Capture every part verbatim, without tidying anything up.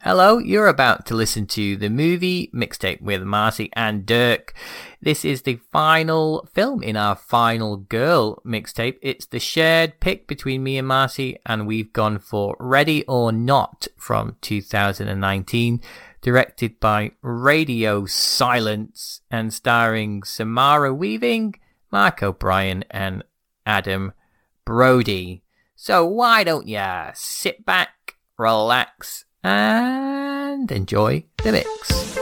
Hello, you're about to listen to the movie mixtape with Marcy and Dirk. This is the final film in our Final Girl mixtape. It's the shared pick between me and Marcy, and we've gone for Ready or Not from two thousand nineteen, directed by Radio Silence and starring Samara Weaving, Mark O'Brien, and Adam Brody. So why don't ya sit back, relax, and enjoy the mix.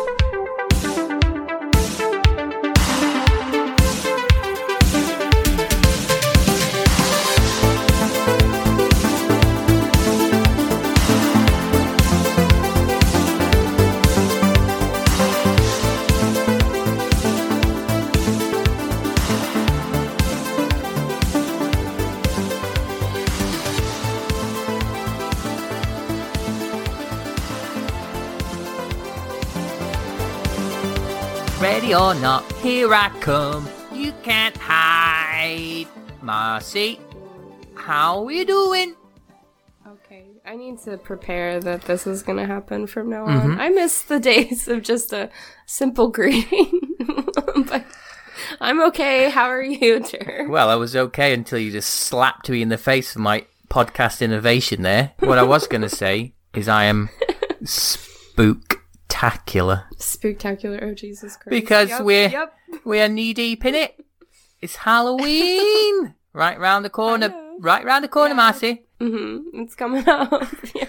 Ready or not, here I come. You can't hide. Marcy, how are you doing? Okay, I need to prepare that this is going to happen from now Mm-hmm. on. I miss the days of just a simple greeting. But I'm okay. How are you, Jer? Well, I was okay until you just slapped me in the face for my podcast innovation there. What I was going to say is I am spook. Spectacular. Spectacular. Oh, Jesus Christ. Because yep, we're yep. we're knee deep in it. It's Halloween. Right round the corner. Right round the corner, yeah. Marcy. Mm-hmm. It's coming up.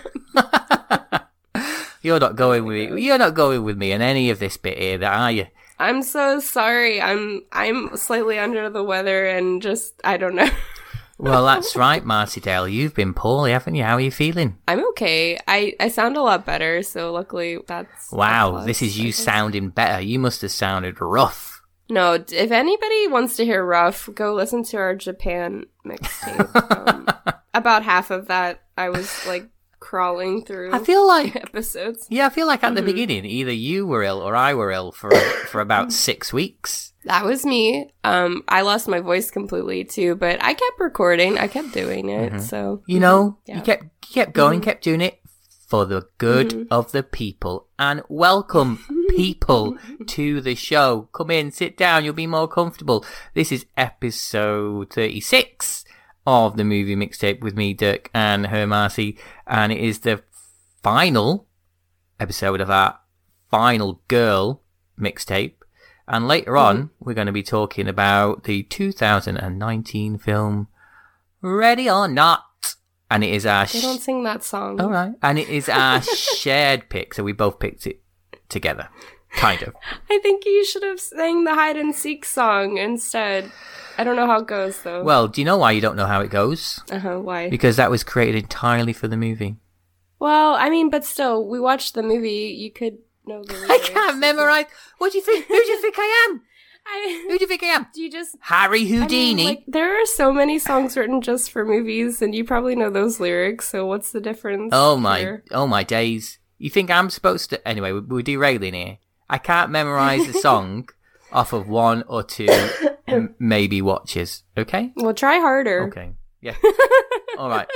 Yeah. You're not going with me. You're not going with me in any of this bit here, are you? I'm so sorry. I'm I'm slightly under the weather and just I don't know. Well, that's right, Marcy Dale. You've been poorly, haven't you? How are you feeling? I'm okay. I, I sound a lot better, so luckily that's... Wow, a plus, this is you I guess. sounding better. You must have sounded rough. No, if anybody wants to hear rough, go listen to our Japan mixtape. um, about half of that, I was, like, crawling through I feel like... episodes. Yeah, I feel like at the Mhm. beginning, either you were ill or I were ill for for about six weeks. That was me. Um, I lost my voice completely, too, but I kept recording. I kept doing it, Mhm. so... You know, Yeah. you kept you kept going, Mhm. kept doing it for the good Mhm. of the people. And welcome, people, to the show. Come in, sit down, you'll be more comfortable. This is episode thirty-six of the movie mixtape with me, Dirk, and her, Marcy. And it is the final episode of our Final Girl mixtape. And later on, we're going to be talking about the two thousand nineteen film Ready or Not. And it is our... They don't sing that song. All right. And it is our shared pick, so we both picked it together. Kind of. I think you should have sang the hide and seek song instead. I don't know how it goes, though. Well, do you know why you don't know how it goes? Uh-huh, why? Because that was created entirely for the movie. Well, I mean, but still, we watched the movie. You could know the lyrics. I can't memorize. What do you think? Who do you think I am? I, Who do you think I am? do you just... Harry I Houdini. mean, like, there are so many songs written just for movies, and you probably know those lyrics, so what's the difference? oh my, here? oh my days. You think I'm supposed to... Anyway, we're, we're derailing here. I can't memorize the song off of one or two, m- maybe watches. Okay? Well, try harder. Okay. Yeah. All right.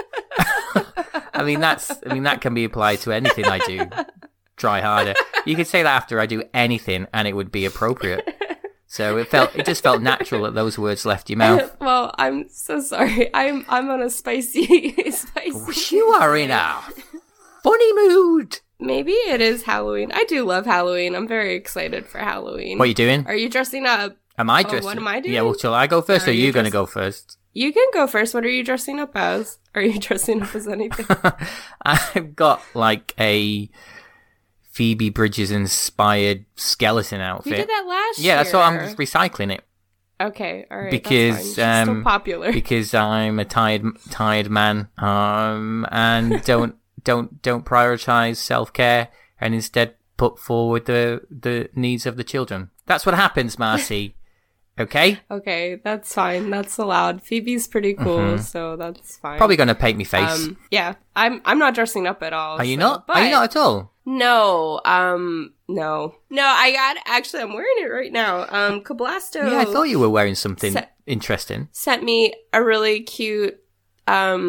I mean, that's. I mean, that can be applied to anything I do. Try harder. You could say that after I do anything, and it would be appropriate. So it felt. It just felt natural that those words left your mouth. Well, I'm so sorry. I'm I'm on a spicy, spicy... You are in a funny mood. Maybe it is Halloween. I do love Halloween. I'm very excited for Halloween. What are you doing? Are you dressing up? Am I Oh, dressing? what am I doing? Yeah. Well, shall I go first, Are or are you you going to dress- go first? You can go first. What are you dressing up as? Are you dressing up as anything? I've got like a Phoebe Bridgers inspired skeleton outfit. We did that last year. Yeah, that's what I'm just recycling it. Okay, all right. Because, that's fine. She's um, still popular. because I'm a tired tired man, um, and don't don't don't prioritize self care, and instead put forward the the needs of the children. That's what happens, Marcy. Okay, Okay, that's fine. That's allowed. Phoebe's pretty cool, Mhm. so that's fine. probably gonna paint me face. Um, yeah, I'm. I'm not dressing up at all. Are you so- not? But Are you not at all? No. Um. No. No. I got. Actually, I'm wearing it right now. Um. Cablasto. Yeah, I thought you were wearing something Se- interesting. sent me a really cute um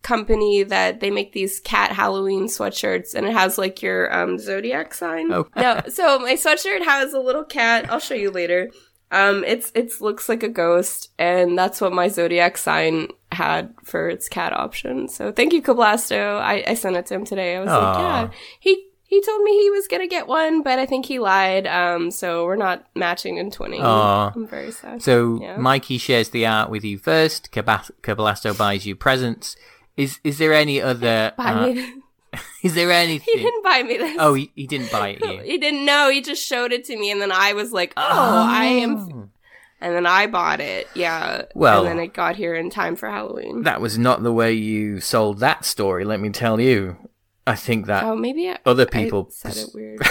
company that they make these cat Halloween sweatshirts, and it has like your um zodiac sign. Oh. No, so my sweatshirt has a little cat. I'll show you later. Um, it's it's looks like a ghost, and that's what my zodiac sign had for its cat option. So thank you, Cablasto. I, I sent it to him today. I was Aww. like, yeah, he he told me he was gonna get one, but I think he lied. Um, so we're not matching in twinning. Aww. I'm very sad. So Yeah. Mikey shares the art with you first. Cabas- Cablasto buys you presents. Is is there any other? Buy uh, me. is there anything? He didn't buy me this. Oh, he, he didn't buy it you. He didn't know. He just showed it to me, and then I was like, "Oh, I am." And then I bought it. Yeah. Well, and then it got here in time for Halloween. That was not the way you sold that story. Let me tell you. I think that Oh, maybe I, other people I said it weird.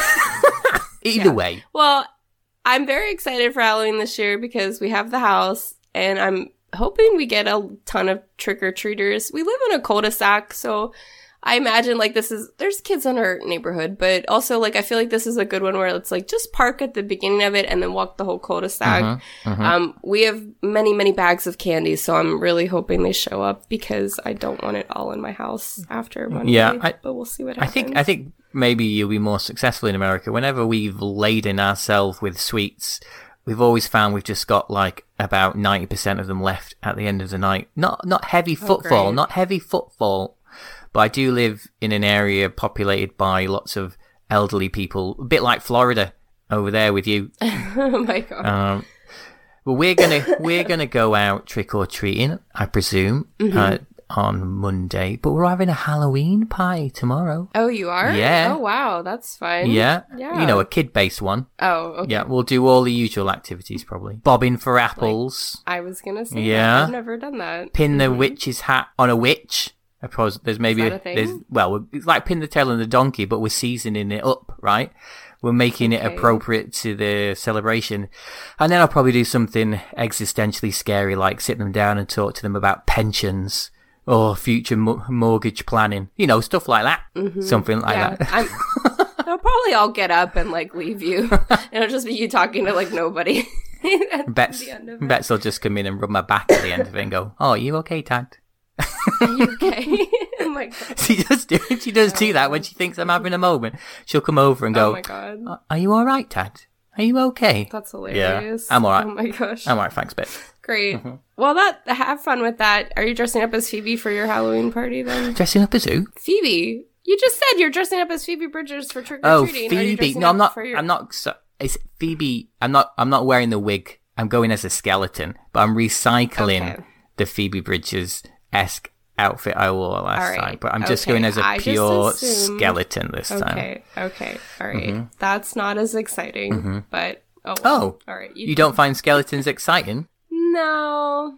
Either Yeah. way. Well, I'm very excited for Halloween this year because we have the house, and I'm hoping we get a ton of trick-or-treaters. We live in a cul-de-sac, so I imagine, like, this is, there's kids in our neighborhood, but also, like, I feel like this is a good one where it's, like, just park at the beginning of it and then walk the whole cul-de-sac. Mm-hmm, mm-hmm. Um, we have many, many bags of candy, so I'm really hoping they show up because I don't want it all in my house after Monday. Yeah, I- but we'll see what I happens. think I think maybe you'll be more successful in America. Whenever we've laden ourselves with sweets, we've always found we've just got like about ninety percent of them left at the end of the night. Not not heavy footfall, great. not heavy footfall. But I do live in an area populated by lots of elderly people, a bit like Florida over there with you. Oh my god. Um, well, we're gonna we're gonna go out trick or treating, I presume, Mm-hmm. uh, on Monday. But we're having a Halloween party tomorrow. Oh, you are? Yeah. Oh, wow. That's fun. Yeah, Yeah. you know, a kid-based one. Oh, okay. Yeah, we'll do all the usual activities probably. Bobbing for apples, I was going to say Yeah. that. I've never done that. pin the witch's hat on a witch. I suppose there's maybe that a thing? there's well, it's like pin the tail on the donkey, but we're seasoning it up, right? We're making it Okay. appropriate to the celebration. And then I'll probably do something existentially scary, like sit them down and talk to them about pensions or future mo- mortgage planning. You know, stuff like that. Something like Yeah. that. I'm, they'll probably all get up and, like, leave you. It'll just be you talking to, like, nobody. at Bets, the end of it. Bets will just come in and rub my back at the end of it and go, "Oh, are you okay, Dad?" Are you okay? Oh, my God. She does do she does do that when she thinks I'm having a moment. She'll come over and Oh, go, my God. "Are you all right, Dad? Are you okay?" That's hilarious. I'm all right. Oh, my gosh. I'm all right, thanks, Bets. Great. Mm-hmm. Well, that have fun with that. Are you dressing up as Phoebe for your Halloween party then? Dressing up as who? Phoebe. You just said you're dressing up as Phoebe Bridgers for trick or Oh, treating. Are you Phoebe. dressing No, I'm up not. for your- I'm not. So, it's Phoebe. I'm not. I'm not wearing the wig. I'm going as a skeleton, but I'm recycling Okay. the Phoebe Bridges esque outfit I wore last All right. time. But I'm just Okay. going as a I just pure assumed- skeleton this time. Okay, okay, all right. Mm-hmm. That's not as exciting, but oh, well. Oh, all right. You don't find skeletons exciting? No,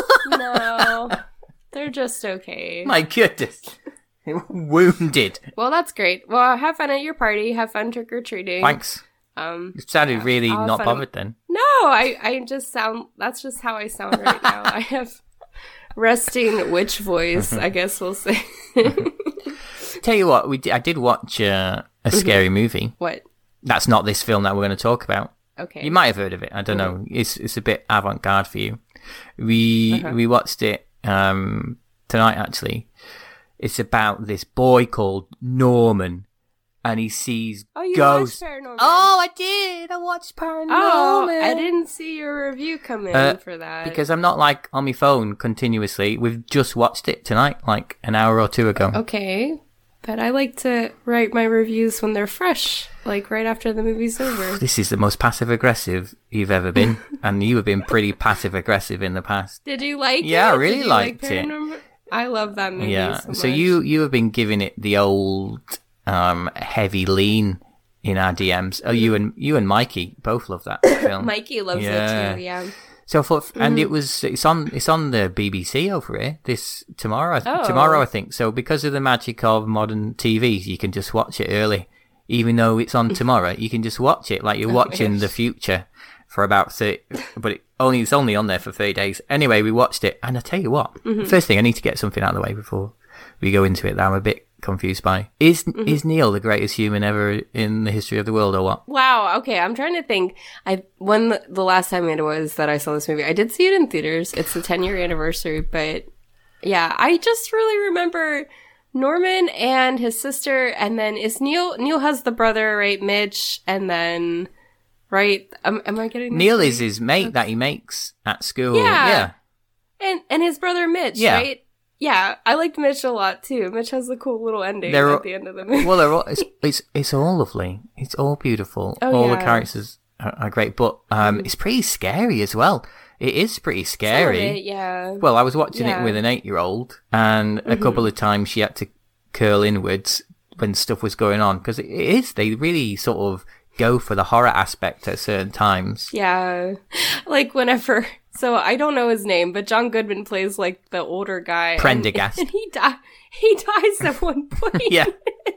no, they're just okay. My goodness. Wounded. Well, that's great. Well, have fun at your party. Have fun trick or treating. Thanks. Um, You sounded really I'll have not fun. bothered then. no, I, I just sound. That's just how I sound right now. I have resting witch voice. I guess we'll say. Tell you what, we did, I did watch uh, a scary movie. What? That's not this film that we're going to talk about. Okay. You might have heard of it. I don't know. It's it's a bit avant-garde for you. We Uh-huh. we watched it um, tonight. Actually, it's about this boy called Norman, and he sees oh, you ghosts. watched Paranormal. Oh, I did. I watched Paranormal. Oh, I didn't see your review come in Uh, for that. Because I'm not like on my phone continuously. We've just watched it tonight, like an hour or two ago. Okay. But I like to write my reviews when they're fresh, like right after the movie's over. This is the most passive aggressive you've ever been, and you have been pretty passive aggressive in the past. Did you like it? Yeah, I really Did you like liked it. Paranormal? I love that movie Yeah. so, So much. you you have been giving it the old um, heavy lean in our D Ms. Oh, you and you and Mikey both love that film. Mikey loves Yeah. it too, yeah. So I thought, and Mm. it was it's on it's on the B B C over here this tomorrow Oh. tomorrow I think. So because of the magic of modern T Vs, you can just watch it early, even though it's on tomorrow. You can just watch it like you're watching the future for about thirty. But it only it's only on there for thirty days. Anyway, we watched it, and I tell you what, Mm-hmm. first thing I need to get something out of the way before we go into it that I'm a bit confused by. Is Mm-hmm. is Neil the greatest human ever in the history of the world, or what? Wow, okay, I'm trying to think. I when the, the last time it was that I saw this movie, I did see it in theaters. It's the ten year anniversary, but Yeah, I just really remember Norman and his sister, and then is Neil, Neil has the brother, right, Mitch, and then, right, am, am I getting this Neil right? is his mate that he makes at school. Yeah. Yeah. And and his brother Mitch, Yeah. right? Yeah, I liked Mitch a lot too. Mitch has a cool little ending They're all- at the end of the movie. Well, they're all, it's, it's it's all lovely. It's all beautiful. Oh, all yeah. the characters are, are great, but um, it's pretty scary as well. It is pretty scary. Some of it, yeah. Well, I was watching Yeah. it with an eight-year-old, and a couple of times she had to curl inwards when stuff was going on, because it is, they really sort of go for the horror aspect at certain times. Yeah. Like whenever, so I don't know his name, but John Goodman plays like the older guy. Prendergast. And, and he, di- he dies at one point. Yeah.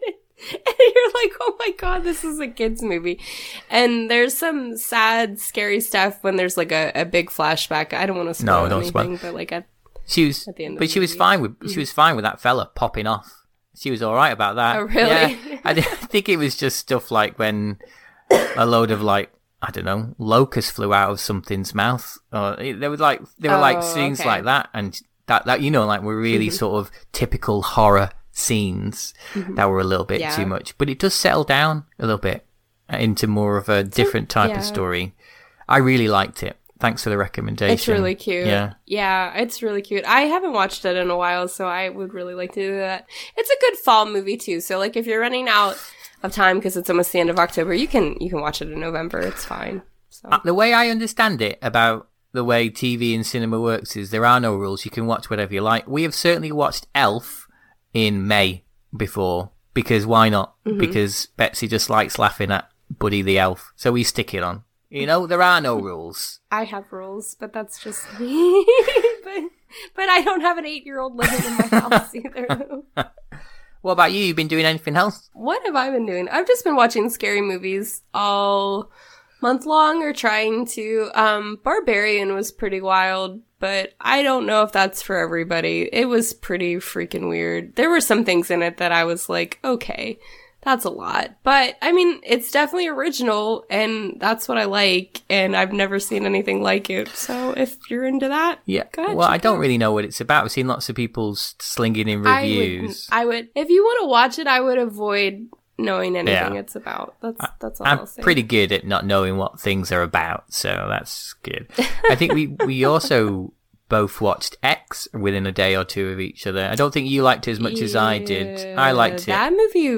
And you're like, oh my god, this is a kid's movie. And there's some sad, scary stuff when there's like a, a big flashback. I don't want to spoil No, don't spoil. anything, but like at, She was, At the end of but the she was movie. fine with she was fine with that fella popping off. She was all right about that. Oh, really? Yeah. I, I think it was just stuff like when a load of like I don't know locusts flew out of something's mouth. Or there was like there were like Oh, scenes okay. like that, and that that you know like were really sort of typical horror scenes that were a little bit Yeah. too much. But it does settle down a little bit into more of a different type yeah. of story. I really liked it. Thanks for the recommendation. It's really cute. Yeah. Yeah, it's really cute. I haven't watched it in a while, so I would really like to do that. It's a good fall movie too. So like if you're running out of time because it's almost the end of October, you can you can watch it in November. It's fine. So Uh, The way I understand it about the way T V and cinema works is there are no rules. You can watch whatever you like. We have certainly watched Elf in May before, because why not? Mm-hmm. Because Betsy just likes laughing at Buddy the Elf. So we stick it on. You know, there are no rules. I have rules, but that's just me. but but I don't have an eight year old living in my house either. What about you? You been doing anything else? What have I been doing? I've just been watching scary movies all month long or trying to. Um, Barbarian was pretty wild, but I don't know if that's for everybody. It was pretty freaking weird. There were some things in it that I was like, okay, that's a lot. But, I mean, it's definitely original, and that's what I like, and I've never seen anything like it. So if you're into that, Yeah. go ahead, Well, I check it don't out. really know what it's about. I've seen lots of people s- slinging in I would, reviews. I would, if you want to watch it, I would avoid knowing anything Yeah. it's about. That's, that's all I'm I'll say. pretty good at not knowing what things are about, so that's good. I think we, we also both watched X within a day or two of each other. I don't think you liked it as much as I did. I liked That movie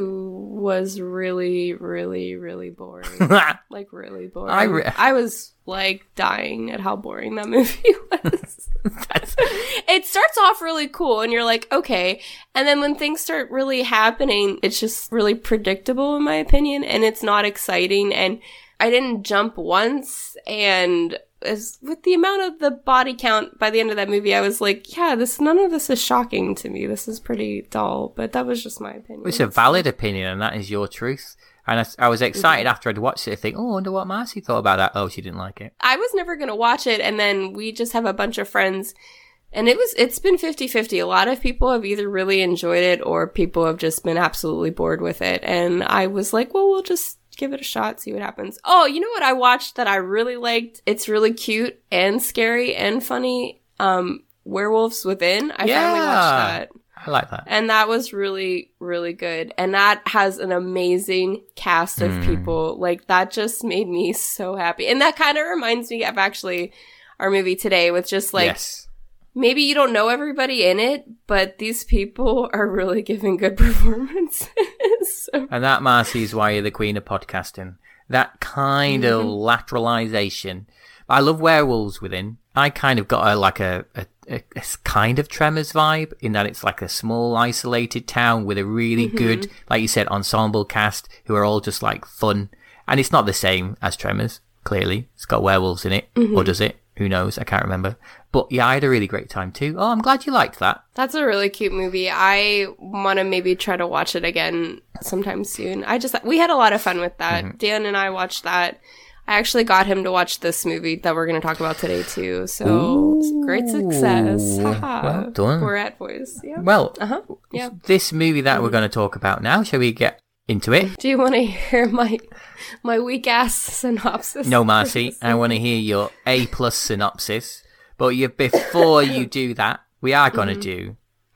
was really, really, really boring. it. Like, really boring. I re- I was, like, dying at how boring that movie was. That's- It starts off really cool, and you're like, okay. And then when things start really happening, it's just really predictable, in my opinion, and it's not exciting. And I didn't jump once, and as with the amount of the body count by the end of that movie, I was like, yeah, this none of this is shocking to me. This is pretty dull, but that was just my opinion. It's a valid opinion, and that is your truth. And I, I was excited after I'd watched it. I think, oh, I wonder what Marcy thought about that. Oh, she didn't like it. I was never going to watch it, and then we just have a bunch of friends, and it was it's been fifty-fifty. A lot of people have either really enjoyed it or people have just been absolutely bored with it. And I was like, well, we'll just give it a shot, see what happens. Oh, you know what I watched that I really liked? It's really cute and scary and funny. Um, Werewolves Within. I Yeah. finally watched that. I like that. And that was really, really good. And that has an amazing cast of Mm. people. Like, that just made me so happy. And that kind of reminds me of actually our movie today with just like, yes. maybe you don't know everybody in it, but these people are really giving good performances. So- And that, Marcy, is why you're the queen of podcasting. That kind of lateralization. I love Werewolves Within. I kind of got a like a, a, a, a kind of Tremors vibe in that it's like a small isolated town with a really good, like you said, ensemble cast who are all just like fun. And it's not the same as Tremors, clearly. It's got werewolves in it. Or does it? Who knows? I can't remember. But yeah, I had a really great time too. Oh, I'm glad you liked that. That's a really cute movie. I want to maybe try to watch it again sometime soon. I just, we had a lot of fun with that. Dan and I watched that. I actually got him to watch this movie that we're going to talk about today too. So great success. Haha. Well done. We're at boys. Yeah. Well, Uh-huh. Yeah. this movie that we're going to talk about now, shall we get into it? Do you want to hear my my weak ass synopsis? No, Marcy, I want to hear your A plus synopsis. But you, before you do that, we are going to do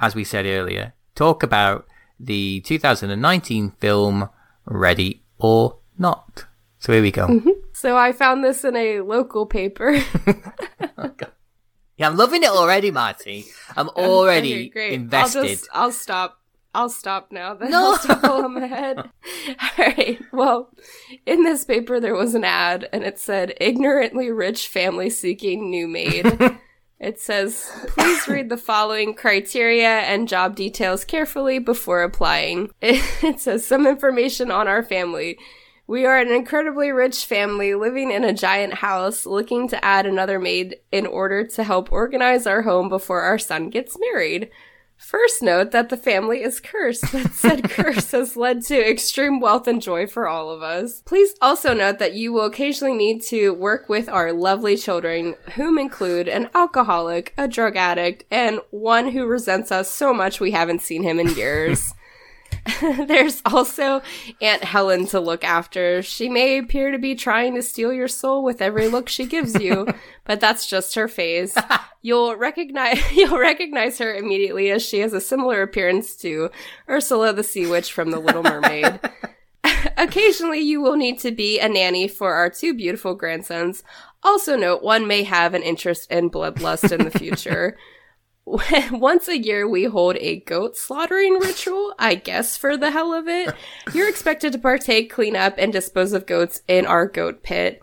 as we said earlier, talk about the two thousand nineteen film Ready or Not. So here we go. Mm-hmm. So I found this in a local paper. Oh, God. Yeah, I'm loving it already, Marty. I'm already okay, great. invested. I'll, just, I'll stop. I'll stop now. Then No. I'll stop pulling my head. All right. Well, in this paper, there was an ad, and it said, ignorantly rich family seeking new maid. It says, please read the following criteria and job details carefully before applying. It, it says, some information on our family. We are an incredibly rich family living in a giant house, looking to add another maid in order to help organize our home before our son gets married. First note that the family is cursed, but said curse has led to extreme wealth and joy for all of us. Please also note that you will occasionally need to work with our lovely children, whom include an alcoholic, a drug addict, and one who resents us so much we haven't seen him in years. There's also Aunt Helen to look after. She may appear to be trying to steal your soul with every look she gives you, but that's just her phase. You'll recognize you'll recognize her immediately, as she has a similar appearance to Ursula the Sea Witch from The Little Mermaid. Occasionally, you will need to be a nanny for our two beautiful grandsons. Also note, one may have an interest in bloodlust in the future. Once a year, we hold a goat slaughtering ritual, I guess for the hell of it. You're expected to partake, clean up, and dispose of goats in our goat pit.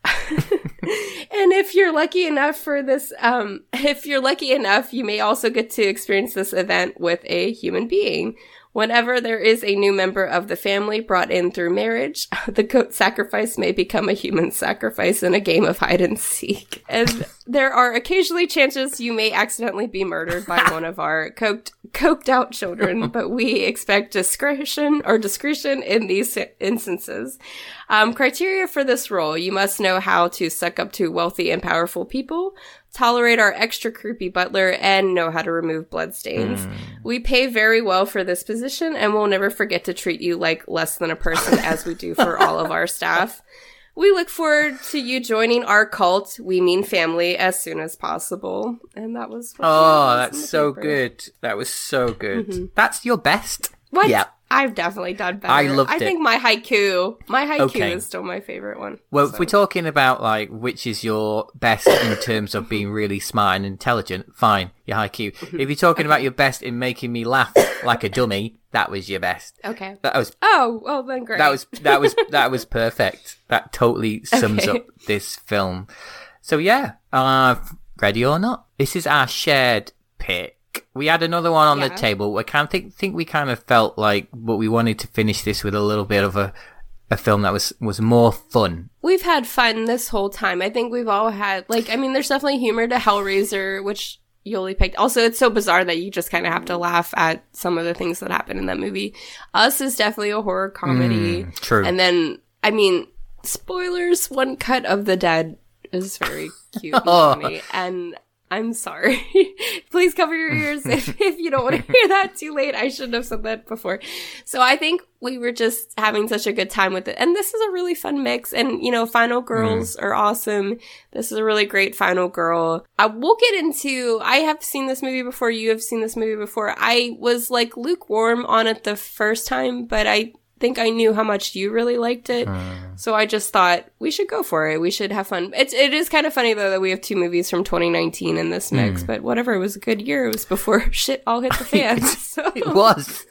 And if you're lucky enough for this, um, if you're lucky enough, you may also get to experience this event with a human being. Whenever there is a new member of the family brought in through marriage, the goat sacrifice may become a human sacrifice in a game of hide and seek. And there are occasionally chances you may accidentally be murdered by one of our coked, coked out children, but we expect discretion or discretion in these instances. Um, criteria for this role: you must know how to suck up to wealthy and powerful people, tolerate our extra creepy butler, and know how to remove bloodstains. Mm. We pay very well for this position, and we'll never forget to treat you like less than a person as we do for all of our staff. We look forward to you joining our cult, we mean family, as soon as possible. And that was what Oh, that's so paper. good. That was so good. Mm-hmm. That's your best? What? Yeah. I've definitely done better. I loved I it. think my haiku, my haiku Okay. is still my favorite one. Well, so. if we're talking about, like, which is your best in terms of being really smart and intelligent, fine, your haiku. If you're talking Okay. about your best in making me laugh like a dummy, that was your best. Okay. That was Oh, well then great. that was that was that was perfect. That totally sums Okay. up this film. So yeah, uh, ready or not, this is our shared pick. We had another one on Yeah. the table. I kind of think think we kind of felt like, but we wanted to finish this with a little bit of a a film that was was more fun. We've had fun this whole time. I think we've all had, like, I mean, there's definitely humor to Hellraiser, which Yoli picked. Also, it's so bizarre that you just kind of have to laugh at some of the things that happen in that movie. Us is definitely a horror comedy. Mm, true. And then, I mean, spoilers, One Cut of the Dead is very cute and Oh. funny. And I'm sorry. Please cover your ears if, if you don't want to hear that too late. I shouldn't have said that before. So I think we were just having such a good time with it. And this is a really fun mix. And, you know, Final Girls mm. are awesome. This is a really great Final Girl. Uh, we'll get into, I have seen this movie before. You have seen this movie before. I was like lukewarm on it the first time, but I think I knew how much you really liked it. Mm. So I just thought we should go for it. We should have fun. It's, it is kind of funny though that we have two movies from twenty nineteen in this mix, mm. but whatever. It was a good year. It was before shit all hit the fan. So. It was.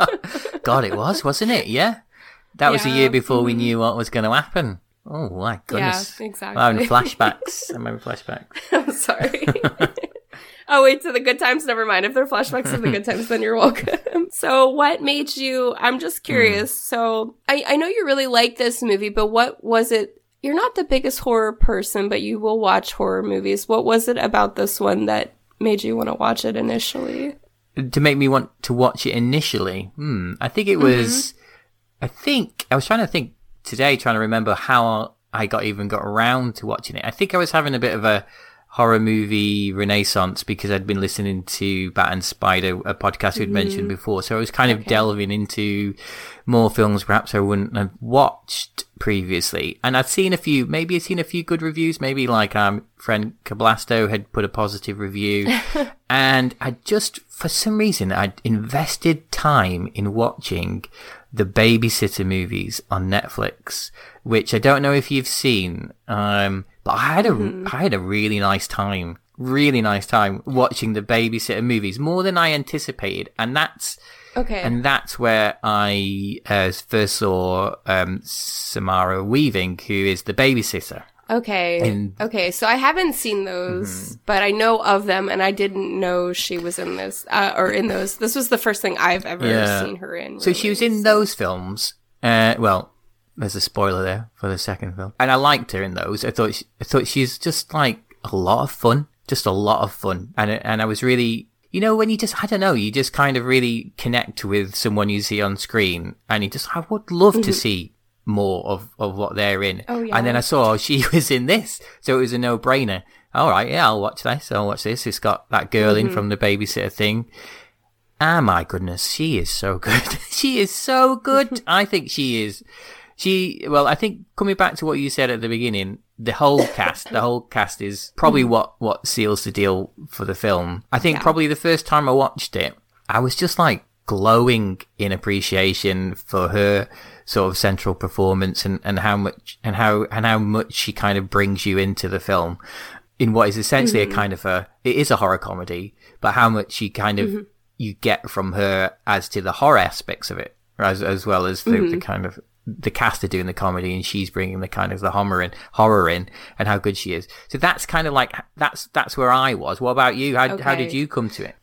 God, it was, wasn't it? Yeah. That was yeah. a year before mm. we knew what was going to happen. Oh my goodness. Yeah, exactly. I'm having flashbacks. I'm having flashbacks. I'm sorry. Oh, wait, to the good times? Never mind. If they're flashbacks to the good times, then you're welcome. So what made you, I'm just curious. Mm. So I, I know you really like this movie, but what was it? You're not the biggest horror person, but you will watch horror movies. What was it about this one that made you want to watch it initially? To make me want to watch it initially? Hmm. I think it was, mm-hmm. I think, I was trying to think today, trying to remember how I got even got around to watching it. I think I was having a bit of a horror movie renaissance because I'd been listening to Bat and Spider, a podcast we'd mm-hmm. mentioned before. So I was kind of okay. delving into more films perhaps I wouldn't have watched previously. And I'd seen a few, maybe I'd seen a few good reviews. Maybe like our friend Cablasto had put a positive review. And I just, for some reason, I'd invested time in watching the Babysitter movies on Netflix, which I don't know if you've seen. Um, but I had a, mm-hmm. I had a really nice time, really nice time watching the Babysitter movies, more than I anticipated. And that's, okay. And that's where I uh, first saw um, Samara Weaving, who is the babysitter. Okay. In... Okay. So I haven't seen those, mm-hmm. but I know of them, and I didn't know she was in this, uh, or in those. This was the first thing I've ever yeah. seen her in. Really. So she was in so... those films. Uh, well, there's a spoiler there for the second film, and I liked her in those. I thought she, I thought she's just like a lot of fun, just a lot of fun, and and I was really, you know, when you just, I don't know, you just kind of really connect with someone you see on screen, and you just, I would love mm-hmm. to see more of, of what they're in. Oh, yeah. And then I saw oh, she was in this, so it was a no-brainer. All right, yeah, I'll watch this. I'll watch this. It's got that girl mm-hmm. in from the Babysitter thing. Ah, my goodness, she is so good. She is so good. I think she is. She, well, I think coming back to what you said at the beginning, the whole cast, the whole cast is probably what, what seals the deal for the film. I think yeah. probably the first time I watched it, I was just like glowing in appreciation for her sort of central performance and, and how much and how and how much she kind of brings you into the film in what is essentially mm-hmm. a kind of a it is a horror comedy, but how much she kind of mm-hmm. you get from her as to the horror aspects of it, as as well as the, mm-hmm. the kind of the cast are doing the comedy and she's bringing the kind of the horror in horror in and how good she is. So that's kind of like that's that's where I was. What about you? How okay. how did you come to it?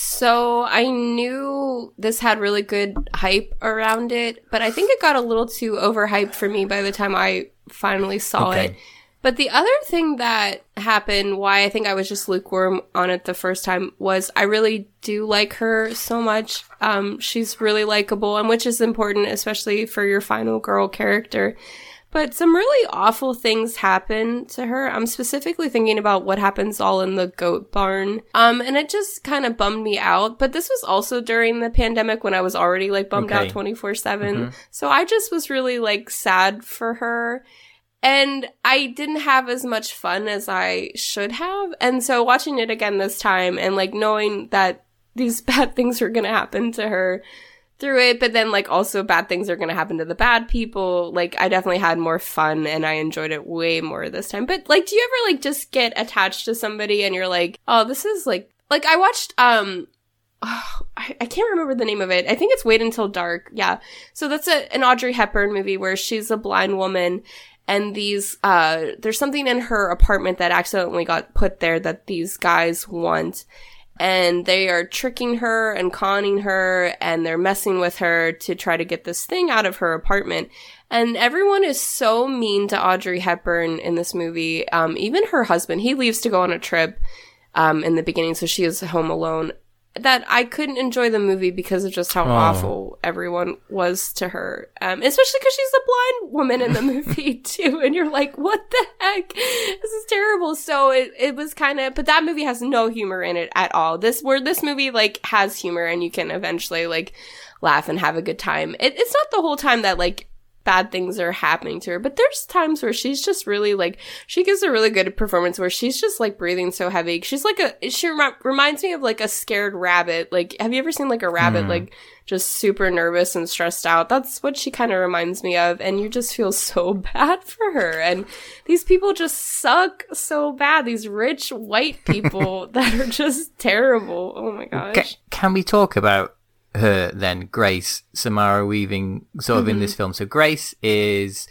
So I knew this had really good hype around it, but I think it got a little too overhyped for me by the time I finally saw okay. it. But the other thing that happened, why I think I was just lukewarm on it the first time, was I really do like her so much. Um, she's really likable, and which is important, especially for your final girl character. But some really awful things happen to her. I'm specifically thinking about what happens all in the goat barn. Um, and it just kind of bummed me out. But this was also during the pandemic when I was already like bummed okay. out twenty-four seven. Mm-hmm. So I just was really like sad for her. And I didn't have as much fun as I should have. And so watching it again this time and like knowing that these bad things were going to happen to her through it, but then like also bad things are going to happen to the bad people. Like I definitely had more fun and I enjoyed it way more this time. But like, do you ever like just get attached to somebody and you're like, oh, this is like, like I watched, um, oh, I, I can't remember the name of it. I think it's Wait Until Dark. Yeah. So that's a, an Audrey Hepburn movie where she's a blind woman and these, uh, there's something in her apartment that accidentally got put there that these guys want. And they are tricking her and conning her, and they're messing with her to try to get this thing out of her apartment. And everyone is so mean to Audrey Hepburn in this movie. Um, even her husband, he leaves to go on a trip um, in the beginning, so she is home alone. That I couldn't enjoy the movie because of just how oh. awful everyone was to her. Um, especially because she's a blind woman in the movie too. And you're like, what the heck? This is terrible. So it, it was kind of, but that movie has no humor in it at all. This, where this movie like has humor and you can eventually like laugh and have a good time. It, it's not the whole time that like bad things are happening to her, but there's times where she's just really like, she gives a really good performance where she's just like breathing so heavy. She's like a, she rem- reminds me of like a scared rabbit. Like, have you ever seen like a rabbit, mm. like just super nervous and stressed out? That's what she kind of reminds me of. And you just feel so bad for her. And these people just suck so bad. These rich white people that are just terrible. Oh my gosh. Can, can we talk about her then, Grace, Samara Weaving, sort of mm-hmm. in this film? So Grace is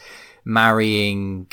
marrying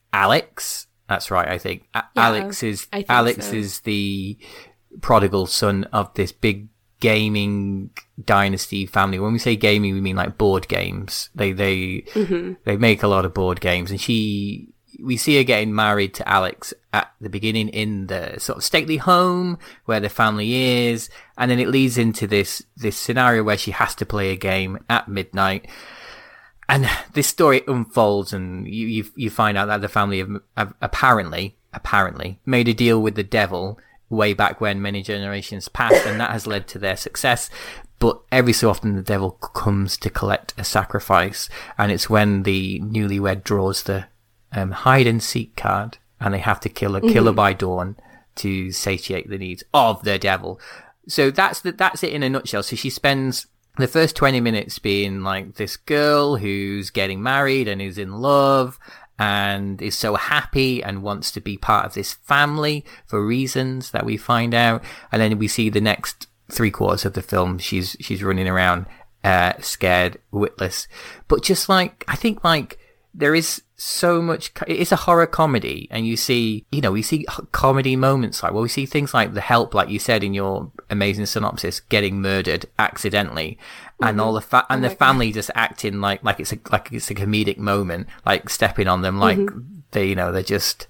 Alex. That's right, I think. A- yeah, Alex is think Alex so. is the prodigal son of this big gaming dynasty family. When we say gaming, we mean like board games. They they mm-hmm. they make a lot of board games, and she. We see her getting married to Alex at the beginning in the sort of stately home where the family is. And then it leads into this, this scenario where she has to play a game at midnight. And this story unfolds and you, you, you find out that the family have, have apparently apparently made a deal with the devil way back when, many generations past, and that has led to their success. But every so often the devil comes to collect a sacrifice, and it's when the newlywed draws the um, hide and seek card, and they have to kill a mm-hmm. killer by dawn to satiate the needs of the devil. So that's the, that's it in a nutshell. So she spends the first twenty minutes being like this girl who's getting married and is in love and is so happy and wants to be part of this family for reasons that we find out. And then we see the next three quarters of the film, she's she's running around uh, scared, witless. But just like, I think like there is so much, it's a horror comedy, and you see, you know, we see comedy moments like, well, we see things like The Help, like you said in your amazing synopsis, getting murdered accidentally, mm-hmm. and all the fa- and oh the family God. just acting like like it's a like it's a comedic moment, like stepping on them, like mm-hmm. they, you know, they're just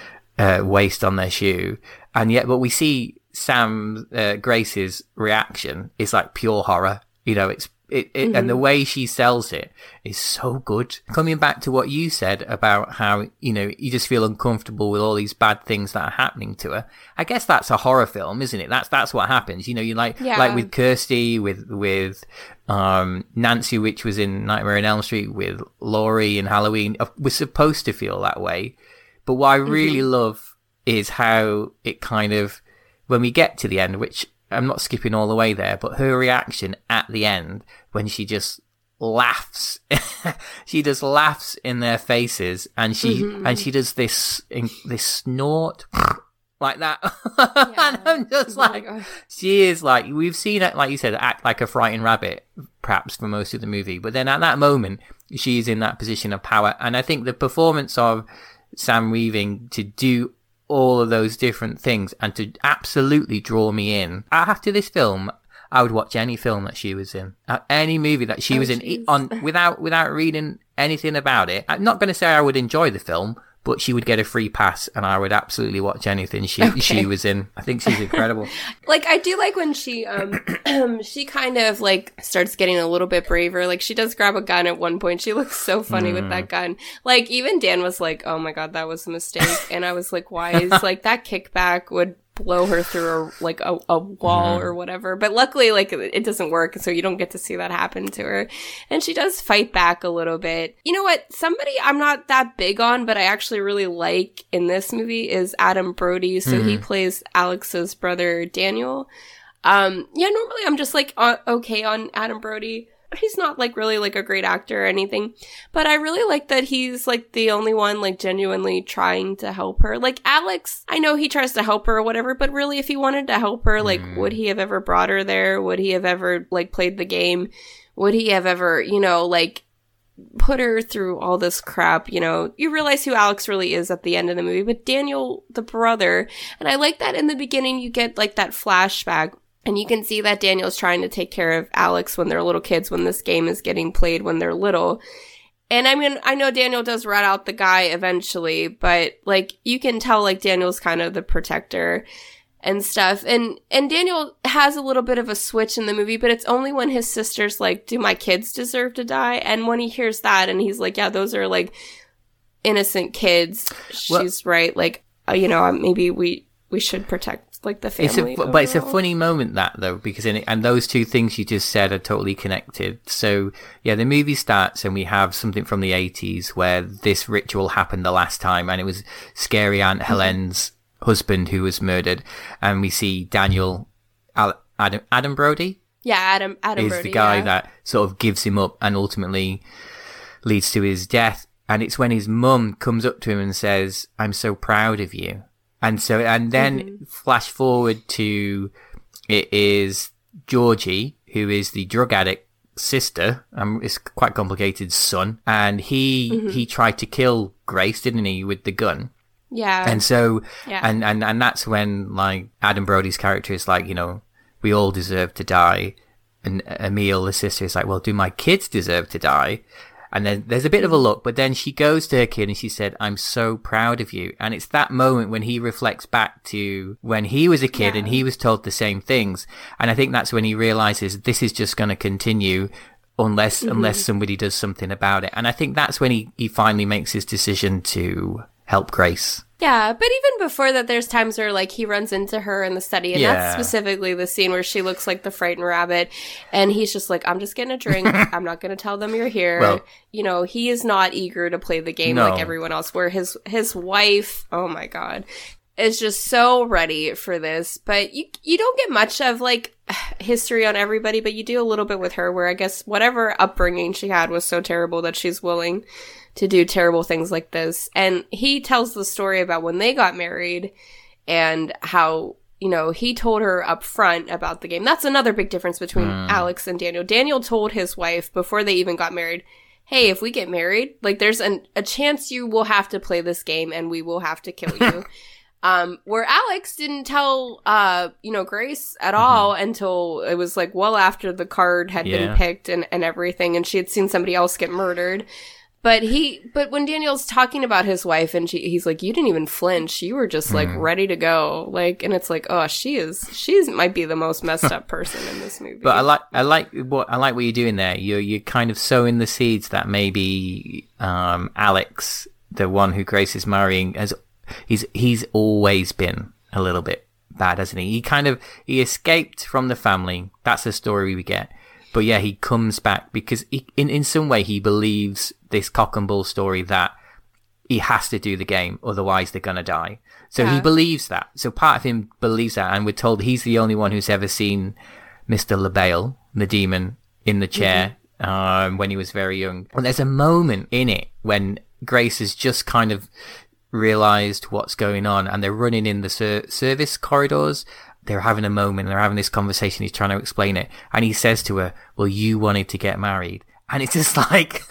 uh, waste on their shoe, and yet, but we see Sam uh, Grace's reaction is like pure horror. You know, it's it, it mm-hmm. and the way she sells it is so good. Coming back to what you said about how, you know, you just feel uncomfortable with all these bad things that are happening to her. I guess that's a horror film, isn't it? That's that's what happens. You know, you like yeah. like with Kirsty, with with um, Nancy, which was in Nightmare on Elm Street, with Laurie in Halloween. We're supposed to feel that way, but what I really mm-hmm. love is how it kind of, when we get to the end, which I'm not skipping all the way there, but her reaction at the end when she just laughs, she just laughs in their faces, and she mm-hmm. and she does this this snort like that, yeah. and I'm just oh like, she is like, we've seen it, like you said, act like a frightened rabbit, perhaps for most of the movie, but then at that moment she is in that position of power, and I think the performance of Sam Weaving to do all of those different things and to absolutely draw me in. After this film, I would watch any film that she was in, uh, any movie that she oh, was in, geez. on without without reading anything about it. I'm not going to say I would enjoy the film, but she would get a free pass, and I would absolutely watch anything she okay. she was in. I think she's incredible. Like, I do like when she um she kind of like starts getting a little bit braver. Like, she does grab a gun at one point. She looks so funny mm. with that gun. Like, even Dan was like, "Oh my God, that was a mistake," and I was like, "Why?" Is like that kickback would blow her through a, like a, a wall mm-hmm. or whatever, but luckily like it doesn't work, so you don't get to see that happen to her, and she does fight back a little bit. You know what, somebody I'm not that big on but I actually really like in this movie is Adam Brody. So mm-hmm. he plays Alex's brother Daniel. Um yeah, normally I'm just like uh, okay on Adam Brody. He's not like really like a great actor or anything, but I really like that he's like the only one like genuinely trying to help her. Like Alex, I know he tries to help her or whatever, but really if he wanted to help her, like mm. would he have ever brought her there? Would he have ever like played the game? Would he have ever, you know, like put her through all this crap? You know, you realize who Alex really is at the end of the movie, but Daniel, the brother, and I like that in the beginning you get like that flashback. And you can see that Daniel's trying to take care of Alex when they're little kids, when this game is getting played when they're little. And I mean, I know Daniel does rat out the guy eventually, but like you can tell like Daniel's kind of the protector and stuff. And and Daniel has a little bit of a switch in the movie, but it's only when his sister's like, "Do my kids deserve to die?" And when he hears that and he's like, "Yeah, those are like innocent kids." Well, she's right. Like, uh, you know, maybe we we should protect like the family. It's a, but it's a funny moment that though, because in it, and those two things you just said are totally connected. So yeah, the movie starts and we have something from the eighties where this ritual happened the last time, and it was scary Aunt mm-hmm. Helen's husband who was murdered, and we see Daniel Al- Adam Adam Brody. Yeah, Adam Adam is Brody, the guy yeah. that sort of gives him up and ultimately leads to his death. And it's when his mum comes up to him and says, "I'm so proud of you." And so, and then mm-hmm. flash forward to, it is Georgie, who is the drug addict sister, um, it's quite complicated, son, and he mm-hmm. he tried to kill Grace, didn't he, with the gun? Yeah. And so, yeah. and, and, and that's when, like, Adam Brody's character is like, you know, we all deserve to die. And Emile, the sister, is like, well, do my kids deserve to die? And then there's a bit of a look, but then she goes to her kid and she said, "I'm so proud of you." And it's that moment when he reflects back to when he was a kid yeah. and he was told the same things. And I think that's when he realizes this is just going to continue unless mm-hmm. unless somebody does something about it. And I think that's when he, he finally makes his decision to help Grace. Yeah, but even before that, there's times where, like, he runs into her in the study, and Yeah. that's specifically the scene where she looks like the frightened rabbit, and he's just like, I'm just getting a drink. I'm not going to tell them you're here. Well- you know, he is not eager to play the game No. like everyone else, where his, his wife, oh my god, is just so ready for this. But you, you don't get much of, like, history on everybody, but you do a little bit with her, where I guess whatever upbringing she had was so terrible that she's willing to do terrible things like this. And he tells the story about when they got married and how, you know, he told her up front about the game. That's another big difference between Mm. Alex and Daniel. Daniel told his wife before they even got married, hey, if we get married, like, there's an, a chance you will have to play this game and we will have to kill you. Um, where Alex didn't tell, uh, you know, Grace at all until it was, like, well after the card had Yeah. been picked and, and everything, and she had seen somebody else get murdered. But he, but when Daniel's talking about his wife, and she, he's like, you didn't even flinch. You were just, like, ready to go. Like, and it's like, oh, she is, she's might be the most messed up person in this movie. But I like, I like what I like what you're doing there. You're you're kind of sowing the seeds that maybe um, Alex, the one who Grace is marrying, has he's he's always been a little bit bad, hasn't he? He kind of he escaped from the family. That's the story we get. But yeah, he comes back because he, in in some way he believes this cock and bull story that he has to do the game, otherwise they're gonna die. So Yeah. he believes that. So part of him believes that, and we're told he's the only one who's ever seen Mister LaBelle, the demon, in the chair um, when he was very young. And there's a moment in it when Grace has just kind of realized what's going on, and they're running in the ser- service corridors. They're having a moment, they're having this conversation, he's trying to explain it, and he says to her, well, you wanted to get married. And it's just like,